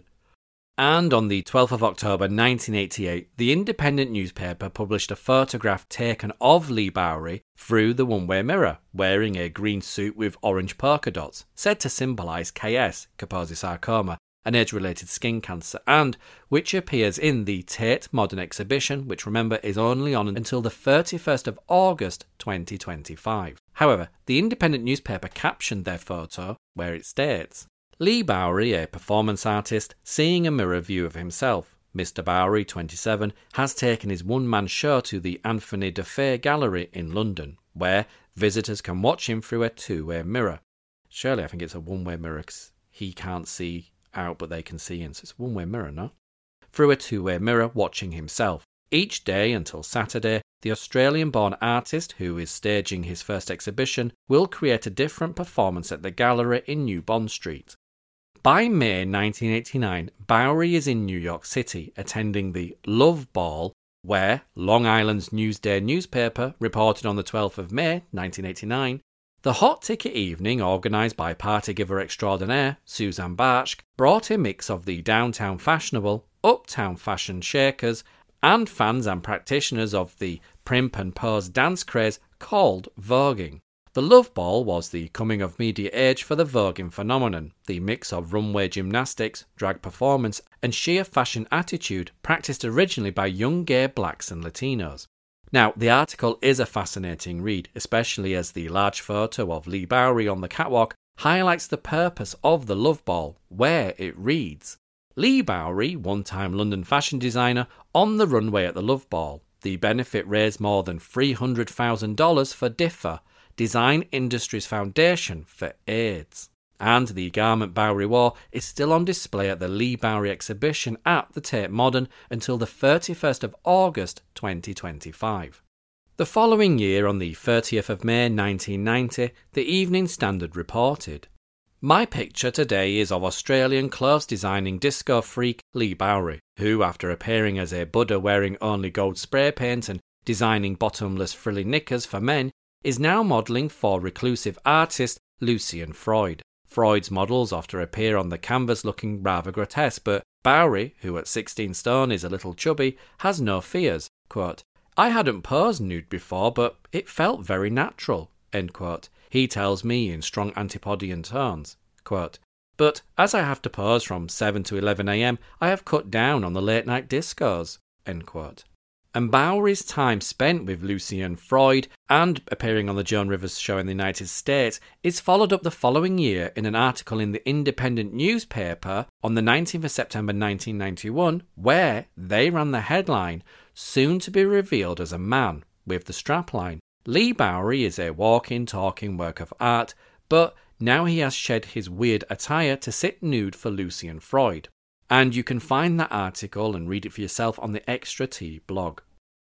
And on the twelfth of October nineteen eighty-eight, the Independent newspaper published a photograph taken of Lee Bowery through the one-way mirror, wearing a green suit with orange polka dots, said to symbolise K S, Kaposi sarcoma, an age-related skin cancer, and which appears in the Tate Modern exhibition, which, remember, is only on until the thirty-first of August twenty twenty-five. However, the Independent newspaper captioned their photo, where it states, "Lee Bowery, a performance artist, seeing a mirror view of himself. Mister Bowery, twenty-seven, has taken his one-man show to the Anthony de Fay Gallery in London, where visitors can watch him through a two-way mirror." Surely I think it's a one-way mirror because he can't see out but they can see in, so it's a one-way mirror, no? Through a two-way mirror watching himself. Each day until Saturday, the Australian-born artist who is staging his first exhibition will create a different performance at the gallery in New Bond Street. By May nineteen eighty-nine, Bowery is in New York City attending the Love Ball, where Long Island's Newsday newspaper reported on the twelfth of May nineteen eighty-nine, the hot ticket evening organised by party giver extraordinaire Suzanne Bartsch brought a mix of the downtown fashionable, uptown fashion shakers, and fans and practitioners of the primp and pose dance craze called voguing. The Love Ball was the coming-of-media age for the voguing phenomenon, the mix of runway gymnastics, drag performance, and sheer fashion attitude practiced originally by young gay blacks and Latinos. Now, the article is a fascinating read, especially as the large photo of Lee Bowery on the catwalk highlights the purpose of the Love Ball, where it reads, "Lee Bowery, one-time London fashion designer, on the runway at the Love Ball. The benefit raised more than three hundred thousand dollars for D I F A, Design Industries Foundation for AIDS." And the garment Bowery wore is still on display at the Lee Bowery exhibition at the Tate Modern until the thirty-first of August twenty twenty-five. The following year, on the thirtieth of May nineteen ninety, the Evening Standard reported, "My picture today is of Australian clothes-designing disco freak Lee Bowery, who, after appearing as a Buddha wearing only gold spray paint and designing bottomless frilly knickers for men, is now modelling for reclusive artist Lucian Freud. Freud's models often appear on the canvas looking rather grotesque, but Bowery, who at sixteen stone is a little chubby, has no fears. Quote, I hadn't posed nude before, but it felt very natural, end quote. He tells me in strong Antipodian tones. Quote, but as I have to pose from seven to eleven a.m, I have cut down on the late-night discos, end quote. And Bowery's time spent with Lucian Freud and appearing on the Joan Rivers show in the United States is followed up the following year in an article in the Independent newspaper on the nineteenth of September nineteen ninety-one, where they ran the headline, soon to be revealed as a man, with the strapline, Lee Bowery is a walking, talking work of art, but now he has shed his weird attire to sit nude for Lucian Freud. And you can find that article and read it for yourself on the Extra T blog.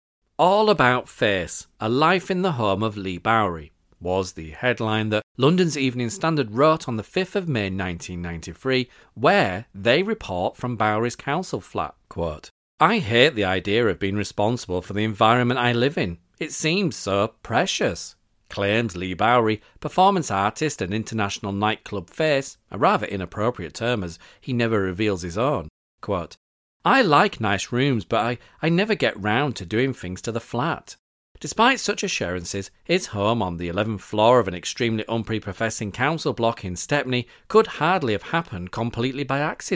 All About Face, A Life in the Home of Lee Bowery, was the headline that London's Evening Standard wrote on the fifth of May nineteen ninety-three, where they report from Bowery's council flat, quote, I hate the idea of being responsible for the environment I live in. It seems so precious, claims Lee Bowery, performance artist and international nightclub face, a rather inappropriate term as he never reveals his own. Quote, I like nice rooms, but I, I never get round to doing things to the flat. Despite such assurances, his home on the eleventh floor of an extremely unprepossessing council block in Stepney could hardly have happened completely by accident.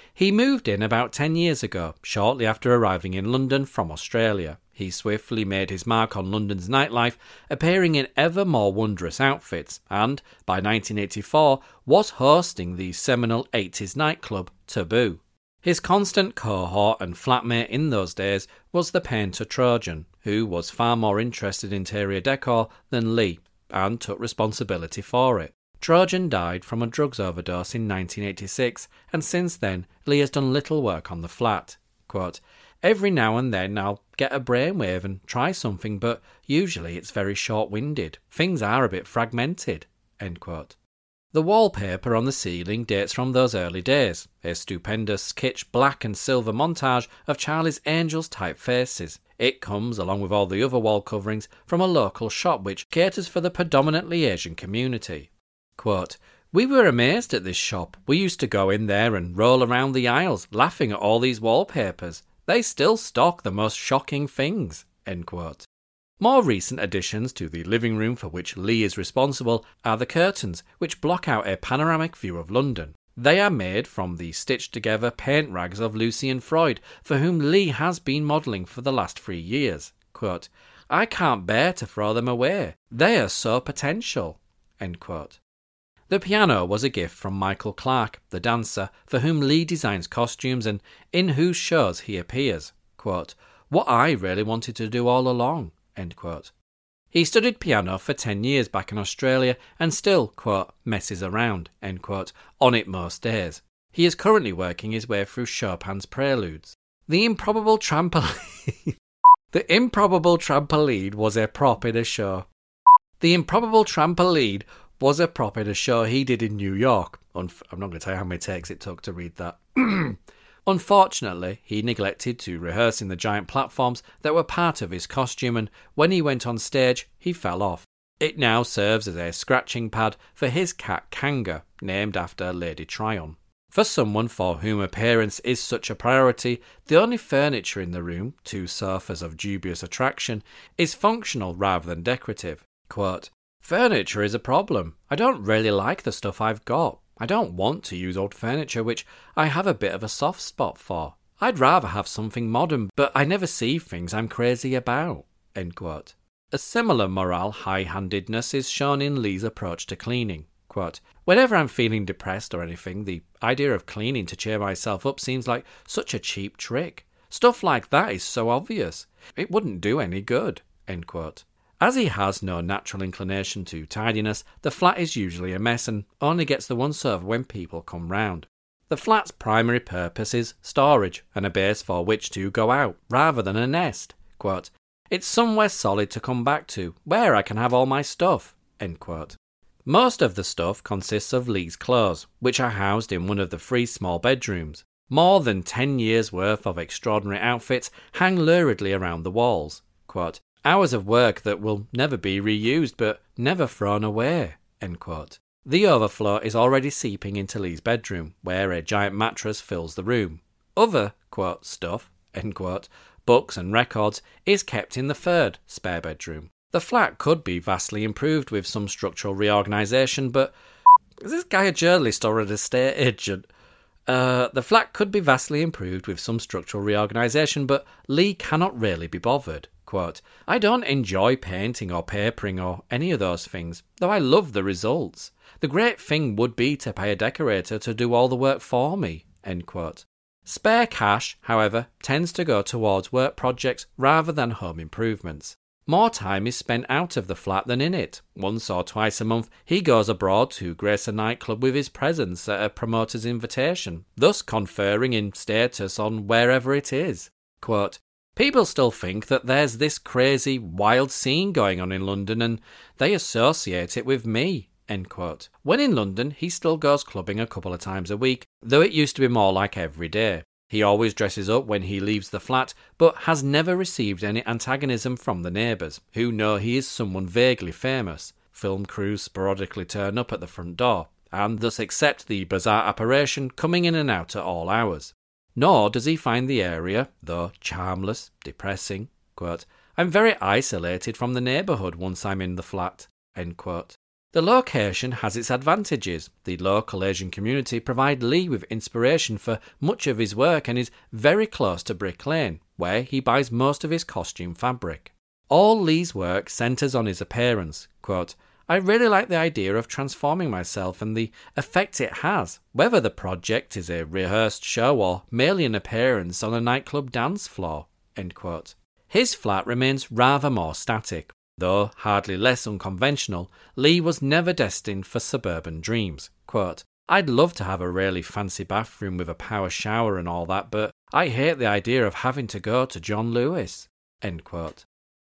He moved in about ten years ago, shortly after arriving in London from Australia. He swiftly made his mark on London's nightlife, appearing in ever more wondrous outfits, and, by nineteen eighty-four, was hosting the seminal eighties nightclub Taboo. His constant cohort and flatmate in those days was the painter Trojan, who was far more interested in interior decor than Lee, and took responsibility for it. Trojan died from a drugs overdose in nineteen eighty-six, and since then Lee has done little work on the flat. Quote, "Every now and then I'll get a brainwave and try something, but usually it's very short-winded. Things are a bit fragmented." End quote. The wallpaper on the ceiling dates from those early days, a stupendous kitsch black and silver montage of Charlie's Angels type faces. It comes, along with all the other wall coverings, from a local shop which caters for the predominantly Asian community. Quote, "We were amazed at this shop. We used to go in there and roll around the aisles, laughing at all these wallpapers. They still stock the most shocking things." End quote. More recent additions to the living room for which Lee is responsible are the curtains, which block out a panoramic view of London. They are made from the stitched-together paint rags of Lucian Freud, for whom Lee has been modelling for the last three years. Quote, "I can't bear to throw them away. They are so potential." End quote. The piano was a gift from Michael Clark, the dancer, for whom Lee designs costumes and in whose shows he appears. Quote, "What I really wanted to do all along." End quote. He studied piano for ten years back in Australia and still, quote, "messes around," end quote, on it most days. He is currently working his way through Chopin's Preludes. The improbable trampoline... the improbable trampoline was a prop in a show. The improbable trampoline was a prop in a show he did in New York. Unf- I'm not going to tell you how many takes it took to read that. Unfortunately, he neglected to rehearse in the giant platforms that were part of his costume, and when he went on stage, he fell off. It now serves as a scratching pad for his cat Kanga, named after Lady Tryon. For someone for whom appearance is such a priority, the only furniture in the room, two sofas of dubious attraction, is functional rather than decorative. Quote, "Furniture is a problem. I don't really like the stuff I've got. I don't want to use old furniture, which I have a bit of a soft spot for. I'd rather have something modern, but I never see things I'm crazy about." End quote. A similar moral high-handedness is shown in Lee's approach to cleaning. Quote, "Whenever I'm feeling depressed or anything, the idea of cleaning to cheer myself up seems like such a cheap trick. Stuff like that is so obvious. It wouldn't do any good." End quote. As he has no natural inclination to tidiness, the flat is usually a mess and only gets the once over when people come round. The flat's primary purpose is storage and a base for which to go out, rather than a nest. Quote, "It's somewhere solid to come back to, where I can have all my stuff." End quote. Most of the stuff consists of Lee's clothes, which are housed in one of the three small bedrooms. More than ten years' worth of extraordinary outfits hang luridly around the walls. Quote, "Hours of work that will never be reused but never thrown away." End quote. The overflow is already seeping into Lee's bedroom, where a giant mattress fills the room. Other, quote, "stuff," end quote, books and records, is kept in the third, spare bedroom. The flat could be vastly improved with some structural reorganisation, but... Is this guy a journalist or an estate agent? Uh, the flat could be vastly improved with some structural reorganisation, but Lee cannot really be bothered. Quote, "I don't enjoy painting or papering or any of those things, though I love the results. The great thing would be to pay a decorator to do all the work for me." End quote. Spare cash, however, tends to go towards work projects rather than home improvements. More time is spent out of the flat than in it. Once or twice a month, he goes abroad to grace a nightclub with his presence at a promoter's invitation, thus conferring in status on wherever it is. Quote, "People still think that there's this crazy, wild scene going on in London and they associate it with me." End quote. When in London, he still goes clubbing a couple of times a week, though it used to be more like every day. He always dresses up when he leaves the flat, but has never received any antagonism from the neighbours, who know he is someone vaguely famous. Film crews sporadically turn up at the front door, and thus accept the bizarre apparition coming in and out at all hours. Nor does he find the area, though charmless, depressing. Quote, "I'm very isolated from the neighbourhood once I'm in the flat." End quote. The location has its advantages. The local Asian community provide Lee with inspiration for much of his work and is very close to Brick Lane, where he buys most of his costume fabric. All Lee's work centres on his appearance. Quote, I really like the idea of transforming myself and the effect it has, whether the project is a rehearsed show or merely an appearance on a nightclub dance floor. End quote. His flat remains rather more static. Though hardly less unconventional, Lee was never destined for suburban dreams. Quote, I'd love to have a really fancy bathroom with a power shower and all that, but I hate the idea of having to go to John Lewis. End quote.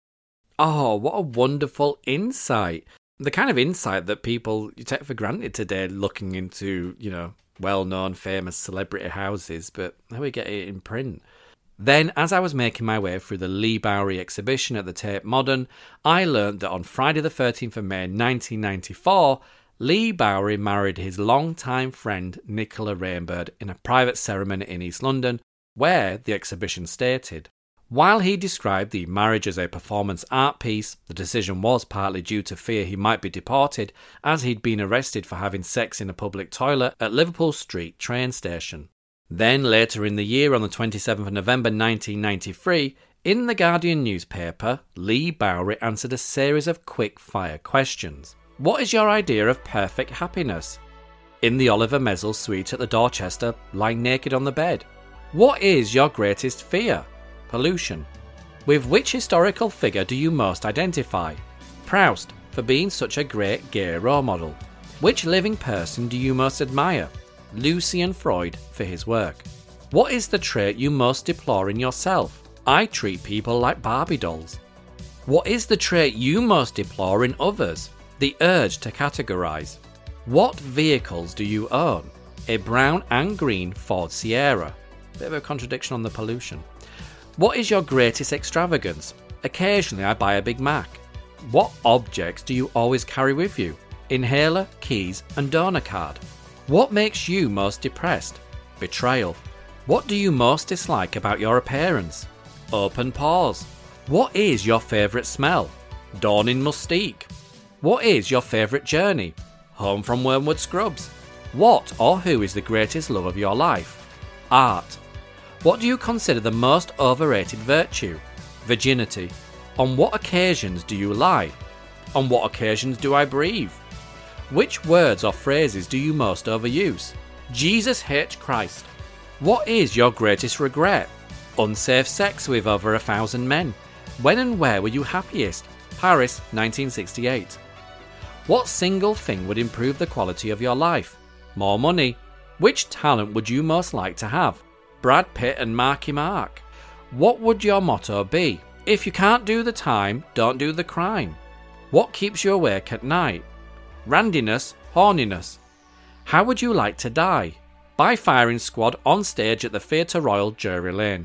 Oh, what a wonderful insight. The kind of insight that people you take for granted today looking into, you know, well-known, famous celebrity houses, but now we get it in print. Then, as I was making my way through the Lee Bowery exhibition at the Tate Modern, I learnt that on Friday the thirteenth of May nineteen ninety-four, Lee Bowery married his long-time friend Nicola Rainbird in a private ceremony in East London, where the exhibition stated. While he described the marriage as a performance art piece, the decision was partly due to fear he might be deported, as he'd been arrested for having sex in a public toilet at Liverpool Street train station. Then, later in the year, on the twenty-seventh of November nineteen ninety-three, in the Guardian newspaper, Lee Bowery answered a series of quick-fire questions. What is your idea of perfect happiness? In the Oliver Mezzel suite at the Dorchester, lying naked on the bed. What is your greatest fear? Pollution. With which historical figure do you most identify? Proust, for being such a great gay role model. Which living person do you most admire? Lucian Freud, for his work. What is the trait you most deplore in yourself? I treat people like Barbie dolls. What is the trait you most deplore in others? The urge to categorise. What vehicles do you own? A brown and green Ford Sierra. Bit of a contradiction on the pollution. What is your greatest extravagance? Occasionally I buy a Big Mac. What objects do you always carry with you? Inhaler, keys and donor card. What makes you most depressed? Betrayal. What do you most dislike about your appearance? Open pores. What is your favourite smell? Dawning Mustique. What is your favourite journey? Home from Wormwood Scrubs. What or who is the greatest love of your life? Art. What do you consider the most overrated virtue? Virginity. On what occasions do you lie? On what occasions do I breathe? Which words or phrases do you most overuse? Jesus H. Christ. What is your greatest regret? Unsafe sex with over a thousand men. When and where were you happiest? Paris, nineteen sixty-eight. What single thing would improve the quality of your life? More money. Which talent would you most like to have? Brad Pitt and Marky Mark. What would your motto be? If you can't do the time, don't do the crime. What keeps you awake at night? Randiness, horniness. How would you like to die? By firing squad on stage at the Theatre Royal, Drury Lane.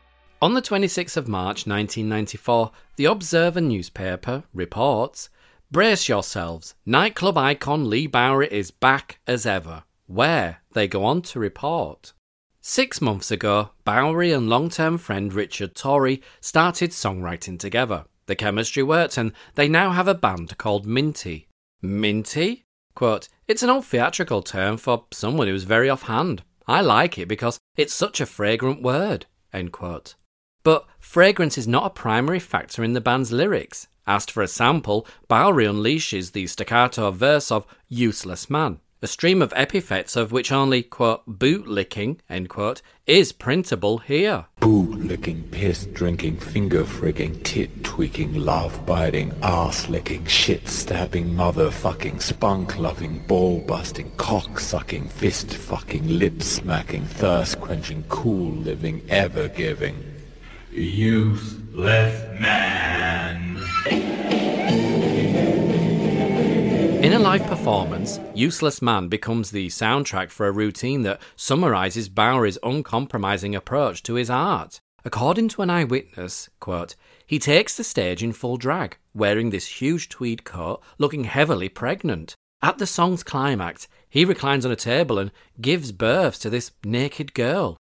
On the twenty-sixth of March nineteen ninety-four, the Observer newspaper reports, brace yourselves, nightclub icon Lee Bowery is back as ever. Where, they go on to report. Six months ago, Bowery and long-term friend Richard Torrey started songwriting together. The chemistry worked and they now have a band called Minty. Minty? Quote, it's an old theatrical term for someone who's very offhand. I like it because it's such a fragrant word. End quote. But fragrance is not a primary factor in the band's lyrics. Asked for a sample, Bowery unleashes the staccato verse of Useless Man, a stream of epithets of which only, quote, boot-licking, end quote, is printable here. Boot-licking, piss-drinking, finger-fricking, tit-tweaking, love-biting, arse-licking, shit-stabbing, motherfucking, spunk-loving, ball-busting, cock-sucking, fist-fucking, lip-smacking, thirst-quenching, cool-living, ever-giving. Useless man. In a live performance, Useless Man becomes the soundtrack for a routine that summarises Bowery's uncompromising approach to his art. According to an eyewitness, quote, he takes the stage in full drag, wearing this huge tweed coat, looking heavily pregnant. At the song's climax, he reclines on a table and gives birth to this naked girl.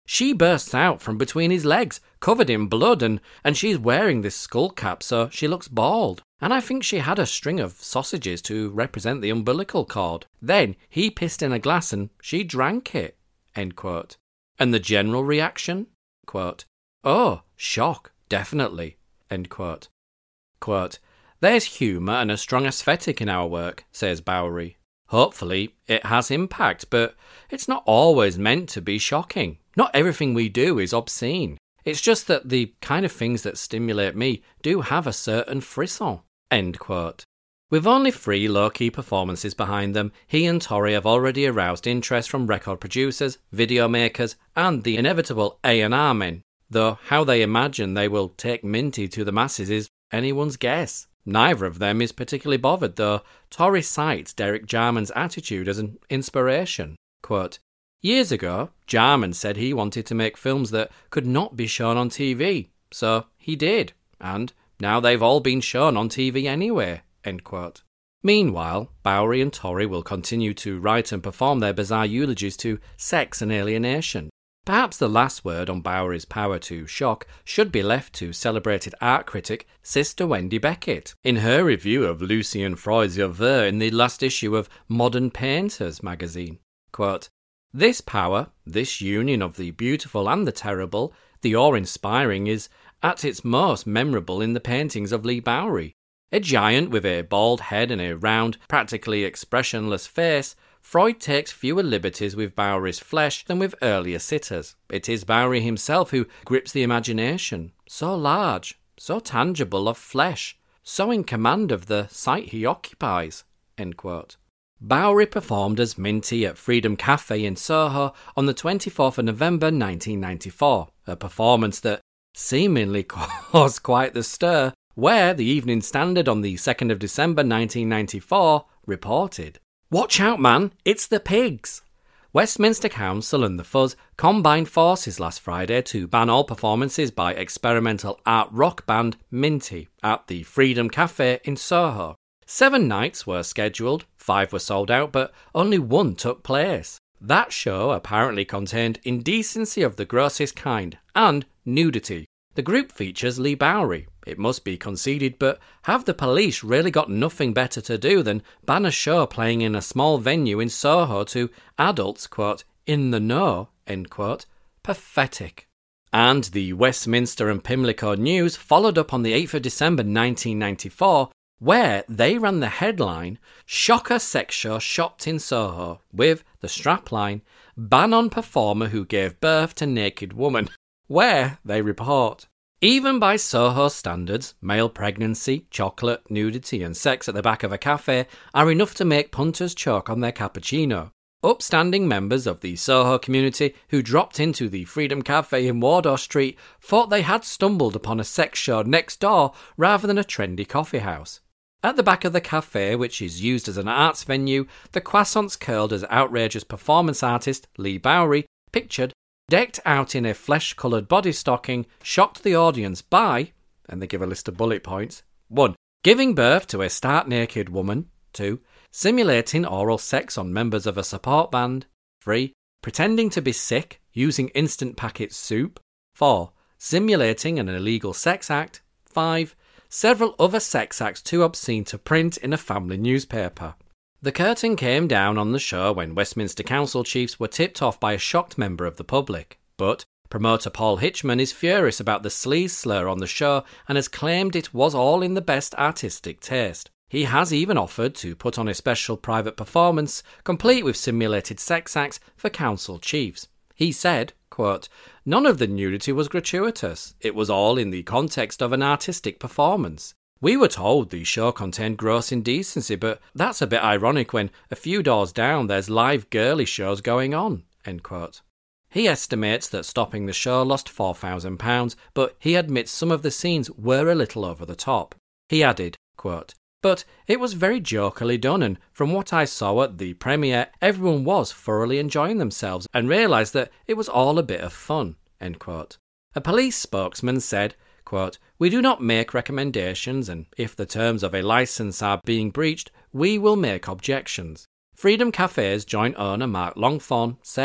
She bursts out from between his legs, covered in blood, and, and she's wearing this skull cap so she looks bald. And I think she had a string of sausages to represent the umbilical cord. Then he pissed in a glass and she drank it." End quote. And the general reaction? Quote, "Oh, shock, definitely." End quote. Quote, "There's humour and a strong aesthetic in our work," says Bowery. "Hopefully it has impact, but it's not always meant to be shocking. Not everything we do is obscene. It's just that the kind of things that stimulate me do have a certain frisson." End quote. With only three low-key performances behind them, he and Torry have already aroused interest from record producers, video makers, and the inevitable A and R men, though how they imagine they will take Minty to the masses is anyone's guess. Neither of them is particularly bothered, though Torry cites Derek Jarman's attitude as an inspiration. Quote, "Years ago, Jarman said he wanted to make films that could not be shown on T V, so he did, and now they've all been shown on T V anyway." End quote. Meanwhile, Bowery and Torry will continue to write and perform their bizarre eulogies to sex and alienation. Perhaps the last word on Bowery's power to shock should be left to celebrated art critic Sister Wendy Beckett in her review of Lucien Freud's Oeuvre in the last issue of Modern Painters magazine. Quote, "This power, this union of the beautiful and the terrible, the awe-inspiring, is at its most memorable in the paintings of Leigh Bowery. A giant with a bald head and a round, practically expressionless face, Freud takes fewer liberties with Bowery's flesh than with earlier sitters. It is Bowery himself who grips the imagination, so large, so tangible of flesh, so in command of the site he occupies." End quote. Bowery performed as Minty at Freedom Cafe in Soho on the twenty-fourth of November nineteen ninety-four, a performance that seemingly caused quite the stir, where the Evening Standard on the second of December nineteen ninety-four reported, "Watch out, man, it's the pigs." Westminster Council and the Fuzz combined forces last Friday to ban all performances by experimental art rock band Minty at the Freedom Cafe in Soho. Seven nights were scheduled, five were sold out, but only one took place. That show apparently contained indecency of the grossest kind and nudity. The group features Leigh Bowery, it must be conceded, but have the police really got nothing better to do than ban a show playing in a small venue in Soho to adults, quote, "in the know," end quote? Pathetic. And the Westminster and Pimlico News followed up on the eighth of December nineteen ninety-four, where they ran the headline, "Shocker Sex Show Shopped in Soho," with the strapline, "Ban on performer who gave birth to naked woman," where they report, "Even by Soho standards, male pregnancy, chocolate, nudity and sex at the back of a cafe are enough to make punters choke on their cappuccino. Upstanding members of the Soho community who dropped into the Freedom Cafe in Wardour Street thought they had stumbled upon a sex show next door rather than a trendy coffee house. At the back of the cafe, which is used as an arts venue, the croissants curled as outrageous performance artist Leigh Bowery, pictured, decked out in a flesh-coloured body stocking, shocked the audience by," and they give a list of bullet points, one. Giving birth to a stark-naked woman. two. Simulating oral sex on members of a support band. three. Pretending to be sick, using instant packet soup. four. Simulating an illegal sex act. five. Several other sex acts too obscene to print in a family newspaper. The curtain came down on the show when Westminster Council chiefs were tipped off by a shocked member of the public. But promoter Paul Hitchman is furious about the sleaze slur on the show and has claimed it was all in the best artistic taste. He has even offered to put on a special private performance, complete with simulated sex acts, for council chiefs. He said, quote, "None of the nudity was gratuitous. It was all in the context of an artistic performance. We were told the show contained gross indecency, but that's a bit ironic when a few doors down there's live girly shows going on." End quote. He estimates that stopping the show lost four thousand pounds, but he admits some of the scenes were a little over the top. He added, quote, "But it was very jokily done, and from what I saw at the premiere, everyone was thoroughly enjoying themselves and realised that it was all a bit of fun." End quote. A police spokesman said, quote, "We do not make recommendations, and if the terms of a licence are being breached, we will make objections." Freedom Cafe's joint owner Mark Longthorne said,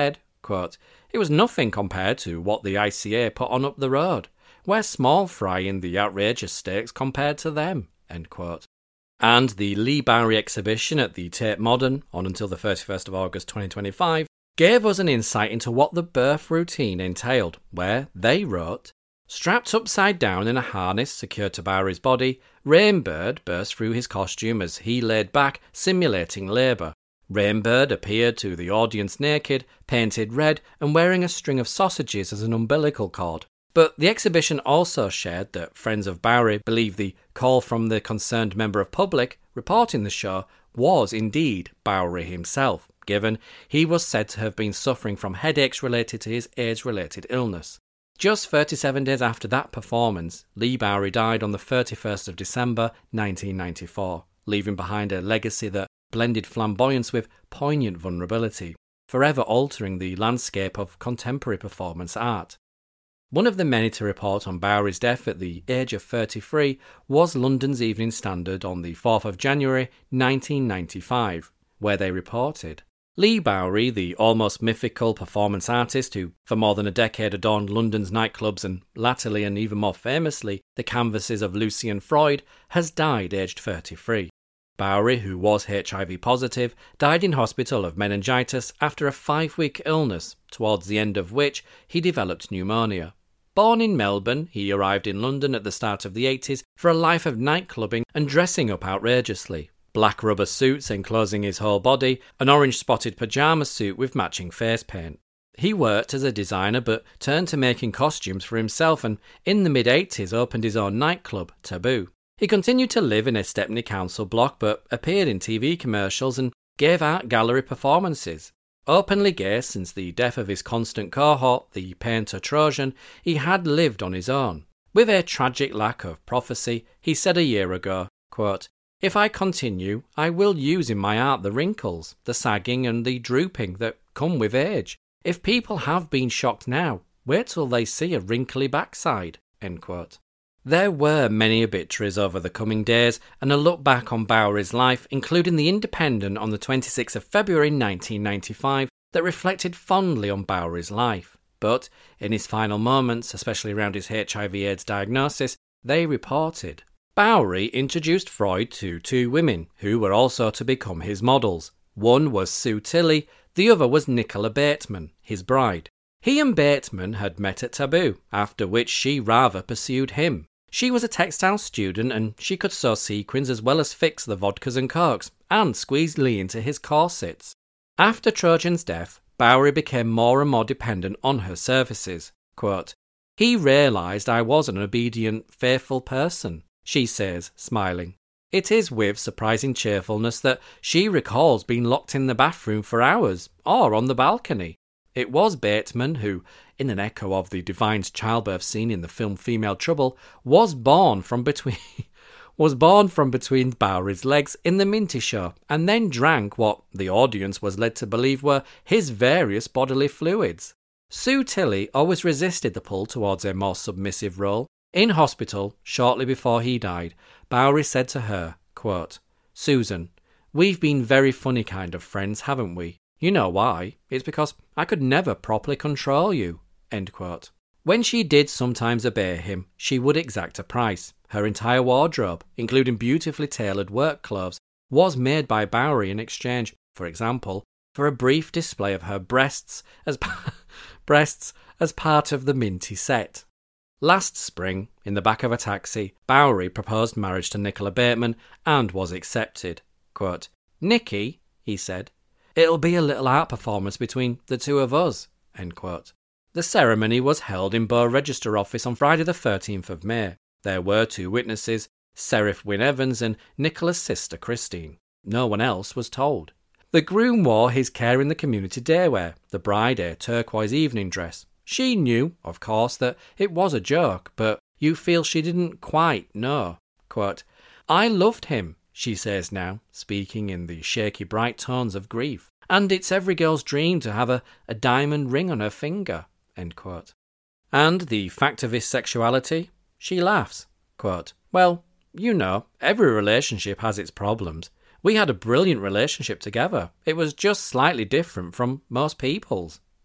Quote, "It was nothing compared to what the I C A put on up the road. We're small fry in the outrageous stakes compared to them." End quote. And the Leigh Bowery exhibition at the Tate Modern, on until the thirty-first of August twenty twenty-five, gave us an insight into what the birth routine entailed, where they wrote, "Strapped upside down in a harness secured to Bowery's body, Rainbird burst through his costume as he laid back, simulating labour. Rainbird appeared to the audience naked, painted red, and wearing a string of sausages as an umbilical cord." But the exhibition also shared that friends of Bowery believe the call from the concerned member of public reporting the show was indeed Bowery himself, given he was said to have been suffering from headaches related to his AIDS-related illness. Just thirty-seven days after that performance, Leigh Bowery died on the thirty-first of December nineteen ninety-four, leaving behind a legacy that blended flamboyance with poignant vulnerability, forever altering the landscape of contemporary performance art. One of the many to report on Bowery's death at the age of thirty-three was London's Evening Standard on the fourth of January nineteen ninety-five, where they reported, "Leigh Bowery, the almost mythical performance artist who for more than a decade adorned London's nightclubs and latterly and even more famously the canvases of Lucian Freud, has died aged thirty-three. Bowery, who was H I V positive, died in hospital of meningitis after a five-week illness, towards the end of which he developed pneumonia. Born in Melbourne, he arrived in London at the start of the eighties for a life of nightclubbing and dressing up outrageously. Black rubber suits enclosing his whole body, an orange-spotted pyjama suit with matching face paint. He worked as a designer but turned to making costumes for himself and in the mid-eighties opened his own nightclub, Taboo. He continued to live in a Stepney Council block but appeared in T V commercials and gave art gallery performances. Openly gay since the death of his constant cohort, the painter Trojan, he had lived on his own. With a tragic lack of prophecy, he said a year ago, quote, "If I continue, I will use in my art the wrinkles, the sagging and the drooping that come with age. If people have been shocked now, wait till they see a wrinkly backside." End quote. There were many obituaries over the coming days, and a look back on Bowery's life, including the Independent on the twenty-sixth of February nineteen ninety-five, that reflected fondly on Bowery's life. But in his final moments, especially around his H I V AIDS diagnosis, they reported, Bowery introduced Freud to two women, who were also to become his models. One was Sue Tilley, the other was Nicola Bateman, his bride. He and Bateman had met at Taboo, after which she rather pursued him. She was a textile student and she could sew sequins as well as fix the vodkas and cokes, and squeeze Leigh into his corsets. After Trojan's death, Bowery became more and more dependent on her services. Quote, "He realised I was an obedient, faithful person," she says, smiling. It is with surprising cheerfulness that she recalls being locked in the bathroom for hours, or on the balcony. It was Bateman who, in an echo of the Divine's childbirth scene in the film Female Trouble, was born from between was born from between Bowery's legs in the Minty Show, and then drank what the audience was led to believe were his various bodily fluids. Sue Tilley always resisted the pull towards a more submissive role. In hospital, shortly before he died, Bowery said to her, quote, "Susan, we've been very funny kind of friends, haven't we? You know why? It's because I could never properly control you." End quote. When she did sometimes obey him, she would exact a price. Her entire wardrobe, including beautifully tailored work clothes, was made by Bowery in exchange, for example, for a brief display of her breasts as, breasts as part of the Minty set. Last spring, in the back of a taxi, Bowery proposed marriage to Nicola Bateman and was accepted. Quote, "Nicky," he said, "it'll be a little art performance between the two of us." End quote. The ceremony was held in Bow Register Office on Friday the thirteenth of May. There were two witnesses, Seraph Wynne Evans and Nicola's sister Christine. No one else was told. The groom wore his Care in the Community day wear, the bride a turquoise evening dress. She knew, of course, that it was a joke, but you feel she didn't quite know. Quote, "I loved him," she says now, speaking in the shaky bright tones of grief. "And it's every girl's dream to have a, a diamond ring on her finger." End quote. And the fact of his sexuality? She laughs. Quote, "Well, you know, every relationship has its problems. We had a brilliant relationship together. It was just slightly different from most people's."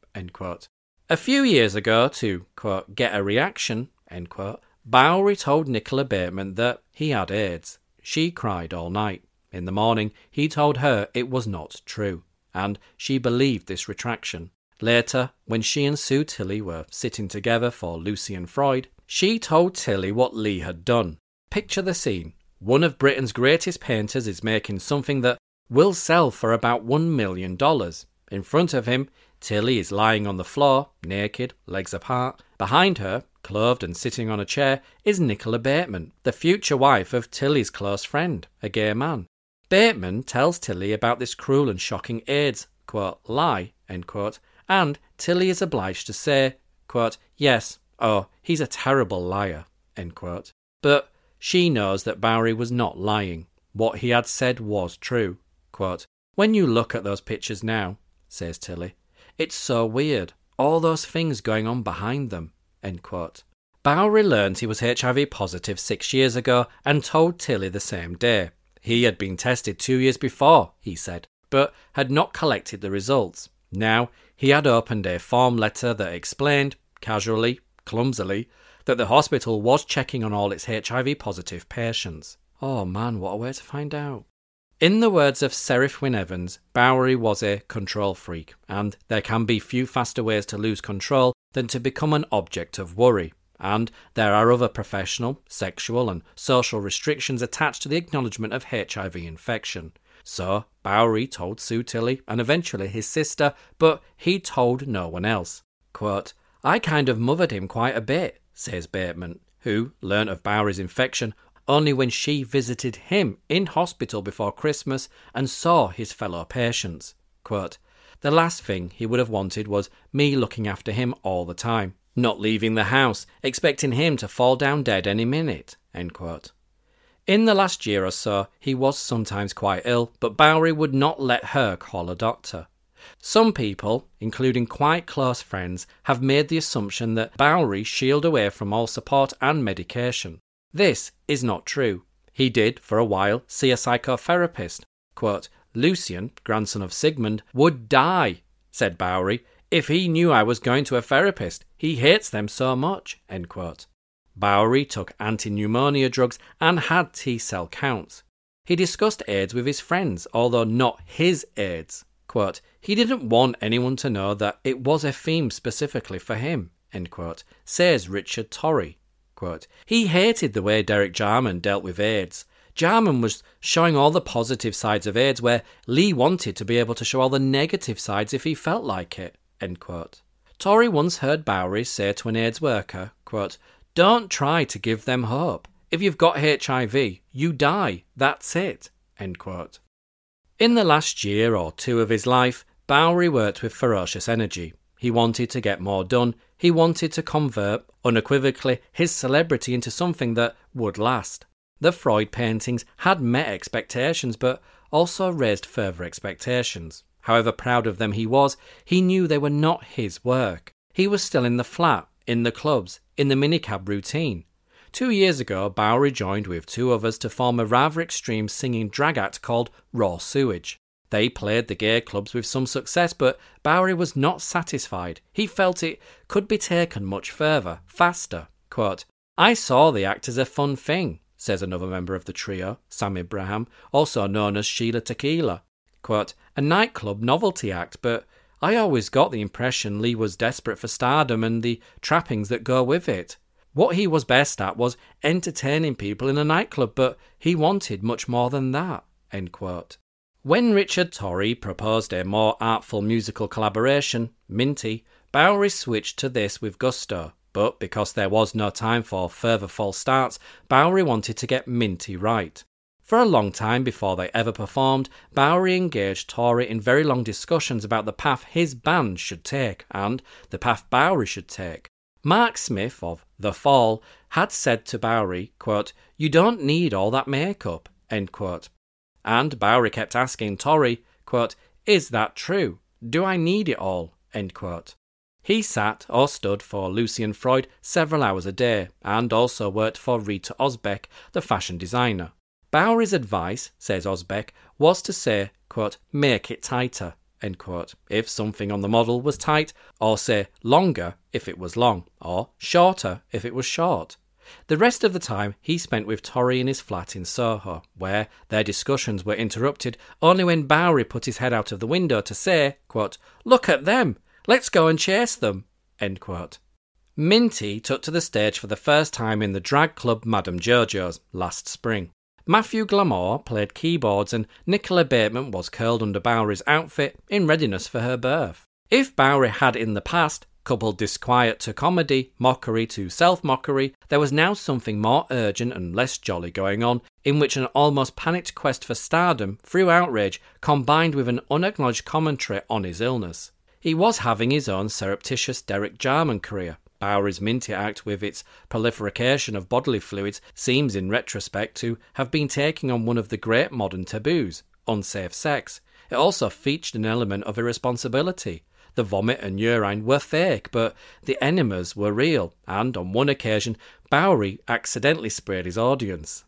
end quote. A few years ago, to, quote, get a reaction, end quote, Bowery told Nicola Bateman that he had AIDS. She cried all night. In the morning, he told her it was not true, and she believed this retraction. Later, when she and Sue Tilley were sitting together for Lucian Freud, she told Tilley what Lee had done. Picture the scene. One of Britain's greatest painters is making something that will sell for about one million dollars. In front of him, Tilley is lying on the floor, naked, legs apart. Behind her, clothed and sitting on a chair, is Nicola Bateman, the future wife of Tilley's close friend, a gay man. Bateman tells Tilley about this cruel and shocking AIDS, quote, lie, end quote, and Tilley is obliged to say, quote, yes, oh, he's a terrible liar, end quote. But she knows that Bowery was not lying. What he had said was true. Quote, when you look at those pictures now, says Tilley, it's so weird, all those things going on behind them, end quote. Bowery learned he was H I V positive six years ago and told Tilley the same day. He had been tested two years before, he said, but had not collected the results. Now, he had opened a form letter that explained, casually, clumsily, that the hospital was checking on all its H I V positive patients. Oh man, what a way to find out. In the words of Seraph Wynne Evans, Bowery was a control freak, and there can be few faster ways to lose control than to become an object of worry. And there are other professional, sexual and social restrictions attached to the acknowledgement of H I V infection. So, Bowery told Sue Tilley and eventually his sister, but he told no one else. Quote, I kind of mothered him quite a bit, says Bateman, who learnt of Bowery's infection only when she visited him in hospital before Christmas and saw his fellow patients. Quote, the last thing he would have wanted was me looking after him all the time, not leaving the house, expecting him to fall down dead any minute, end quote. In the last year or so, he was sometimes quite ill, but Bowery would not let her call a doctor. Some people, including quite close friends, have made the assumption that Bowery shielded away from all support and medication. This is not true. He did, for a while, see a psychotherapist. Quote, Lucian, grandson of Sigmund, would die, said Bowery, if he knew I was going to a therapist. He hates them so much, end quote. Bowery took anti-pneumonia drugs and had T-cell counts. He discussed AIDS with his friends, although not his AIDS. Quote, he didn't want anyone to know that it was a theme specifically for him, end quote, says Richard Torrey. Quote, he hated the way Derek Jarman dealt with AIDS. Jarman was showing all the positive sides of AIDS where Lee wanted to be able to show all the negative sides if he felt like it, end quote. Torrey once heard Bowery say to an AIDS worker, quote, don't try to give them hope. If you've got H I V, you die. That's it, end quote. In the last year or two of his life, Bowery worked with ferocious energy. He wanted to get more done. He wanted to convert, unequivocally, his celebrity into something that would last. The Freud paintings had met expectations, but also raised further expectations. However proud of them he was, he knew they were not his work. He was still in the flat, in the clubs, in the minicab routine. Two years ago, Bowery joined with two others to form a rather extreme singing drag act called Raw Sewage. They played the gay clubs with some success, but Bowery was not satisfied. He felt it could be taken much further, faster. Quote, I saw the act as a fun thing, says another member of the trio, Sam Abraham, also known as Sheila Tequila. Quote, a nightclub novelty act, but I always got the impression Lee was desperate for stardom and the trappings that go with it. What he was best at was entertaining people in a nightclub, but he wanted much more than that, end quote. When Richard Torrey proposed a more artful musical collaboration, Minty, Bowery switched to this with gusto, but because there was no time for further false starts, Bowery wanted to get Minty right. For a long time before they ever performed, Bowery engaged Torrey in very long discussions about the path his band should take and the path Bowery should take. Mark Smith of The Fall had said to Bowery, quote, you don't need all that makeup, end quote. And Bowery kept asking Torrey, quote, is that true? Do I need it all? End quote. He sat or stood for Lucian Freud several hours a day and also worked for Rita Osbeck, the fashion designer. Bowery's advice, says Osbeck, was to say, quote, make it tighter, end quote, if something on the model was tight, or say longer if it was long, or shorter if it was short. The rest of the time he spent with Torrey in his flat in Soho, where their discussions were interrupted only when Bowery put his head out of the window to say, quote, "Look at them! Let's go and chase them!" End quote. Minty took to the stage for the first time in the drag club Madame Jojo's last spring. Matthew Glamour played keyboards and Nicola Bateman was curled under Bowery's outfit in readiness for her birth. If Bowery had in the past coupled disquiet to comedy, mockery to self-mockery, there was now something more urgent and less jolly going on, in which an almost panicked quest for stardom through outrage combined with an unacknowledged commentary on his illness. He was having his own surreptitious Derek Jarman career. Bowery's Minty act, with its proliferation of bodily fluids, seems in retrospect to have been taking on one of the great modern taboos, unsafe sex. It also featured an element of irresponsibility. The vomit and urine were fake, but the enemas were real, and on one occasion, Bowery accidentally sprayed his audience.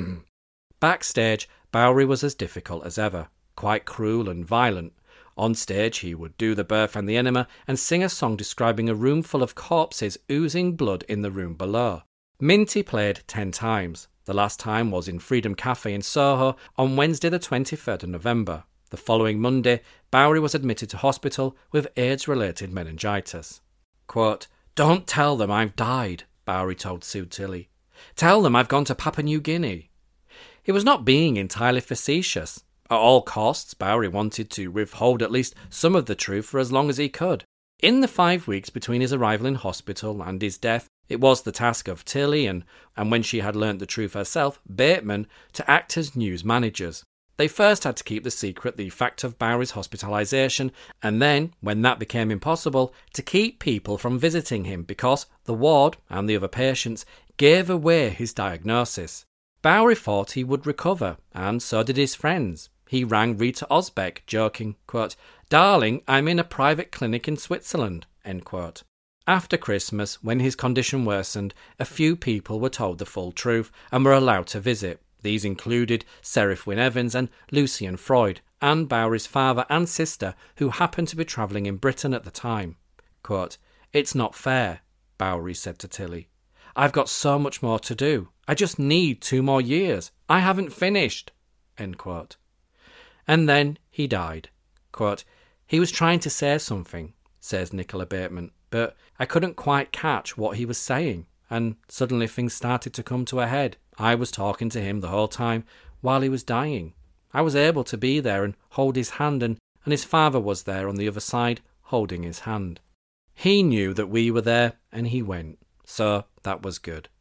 Backstage, Bowery was as difficult as ever, quite cruel and violent. On stage, he would do the birth and the enema and sing a song describing a room full of corpses oozing blood in the room below. Minty played ten times. The last time was in Freedom Cafe in Soho on Wednesday the twenty-third of November. The following Monday, Bowery was admitted to hospital with AIDS-related meningitis. Quote, "Don't tell them I've died," Bowery told Sue Tilley. "Tell them I've gone to Papua New Guinea." He was not being entirely facetious. At all costs, Bowery wanted to withhold at least some of the truth for as long as he could. In the five weeks between his arrival in hospital and his death, it was the task of Tilley and, and when she had learnt the truth herself, Bateman, to act as news managers. They first had to keep the secret the fact of Bowery's hospitalisation, and then, when that became impossible, to keep people from visiting him because the ward and the other patients gave away his diagnosis. Bowery thought he would recover, and so did his friends. He rang Rita Osbeck, joking, quote, "Darling, I'm in a private clinic in Switzerland," end quote. After Christmas, when his condition worsened, a few people were told the full truth and were allowed to visit. These included Seraph Wynne Evans and Lucian Freud, and Bowery's father and sister, who happened to be travelling in Britain at the time. Quote, "It's not fair," Bowery said to Tilley. "I've got so much more to do. I just need two more years. I haven't finished," end quote. And then he died. Quote, "He was trying to say something," says Nicola Bateman, "but I couldn't quite catch what he was saying, and suddenly things started to come to a head. I was talking to him the whole time while he was dying. I was able to be there and hold his hand, and, and his father was there on the other side holding his hand. He knew that we were there, and he went, so that was good."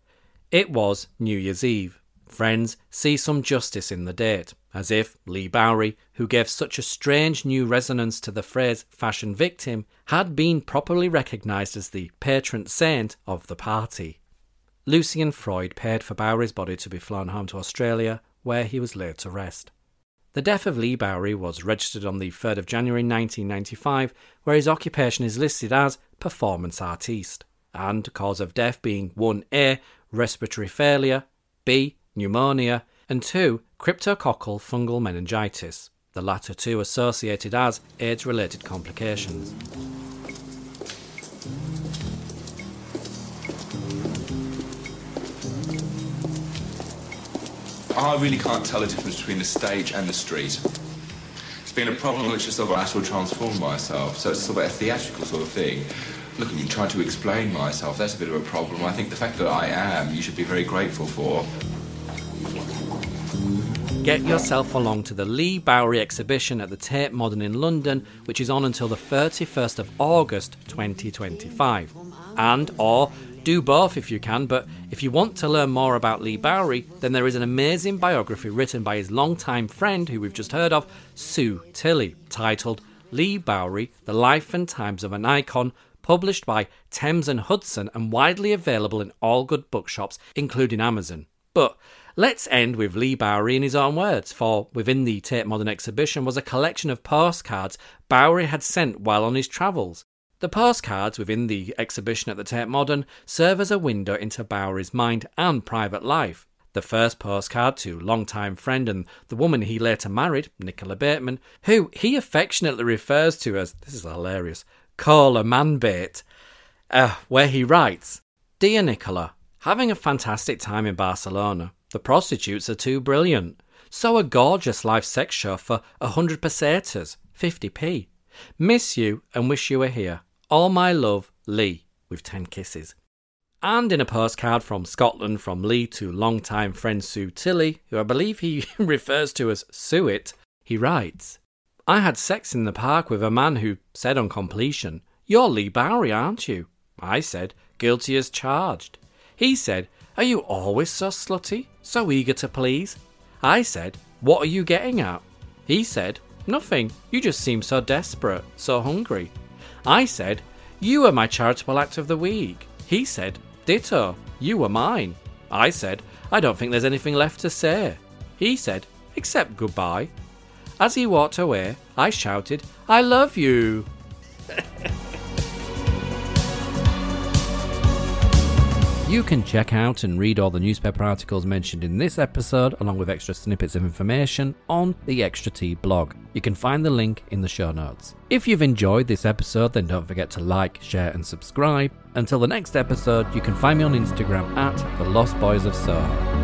It was New Year's Eve. Friends see some justice in the date, as if Lee Bowery, who gave such a strange new resonance to the phrase fashion victim, had been properly recognised as the patron saint of the party. Lucian Freud paid for Bowery's body to be flown home to Australia, where he was laid to rest. The death of Lee Bowery was registered on the third of January nineteen ninety-five, where his occupation is listed as performance artiste, and cause of death being one A. respiratory failure, B. pneumonia, and two. cryptococcal fungal meningitis, the latter two associated as AIDS-related complications. I really can't tell the difference between the stage and the street. It's been a problem which has sort of actually transformed myself, so it's sort of a theatrical sort of thing. Looking and trying to explain myself, that's a bit of a problem. I think the fact that I am, you should be very grateful for. Get yourself along to the Lee Bowery exhibition at the Tate Modern in London, which is on until the thirty-first of August twenty twenty-five. And, or, do both if you can, but if you want to learn more about Lee Bowery, then there is an amazing biography written by his longtime friend, who we've just heard of, Sue Tilley, titled Lee Bowery, The Life and Times of an Icon, published by Thames and Hudson and widely available in all good bookshops, including Amazon. But let's end with Lee Bowery in his own words, for within the Tate Modern exhibition was a collection of postcards Bowery had sent while on his travels. The postcards within the exhibition at the Tate Modern serve as a window into Bowery's mind and private life. The first postcard to longtime friend and the woman he later married, Nicola Bateman, who he affectionately refers to as, this is hilarious, Cola Manbait, uh, where he writes, "Dear Nicola, having a fantastic time in Barcelona. The prostitutes are too brilliant. So a gorgeous live sex show for one hundred pesetas, fifty p. Miss you and wish you were here. All my love, Lee," with ten kisses. And in a postcard from Scotland from Lee to longtime friend Sue Tilley, who I believe he refers to as Suet, he writes, "I had sex in the park with a man who said on completion, 'You're Lee Bowery, aren't you?' I said, 'Guilty as charged.' He said, 'Are you always so slutty, so eager to please?' I said, 'What are you getting at?' He said, 'Nothing, you just seem so desperate, so hungry.' I said, 'You are my charitable act of the week.' He said, 'Ditto, you were mine.' I said, 'I don't think there's anything left to say.' He said, 'Except goodbye.' As he walked away, I shouted, 'I love you.'" You can check out and read all the newspaper articles mentioned in this episode, along with extra snippets of information, on the Extra Tea blog. You can find the link in the show notes. If you've enjoyed this episode, then don't forget to like, share and subscribe. Until the next episode, you can find me on Instagram at The Lost Boys of Soho.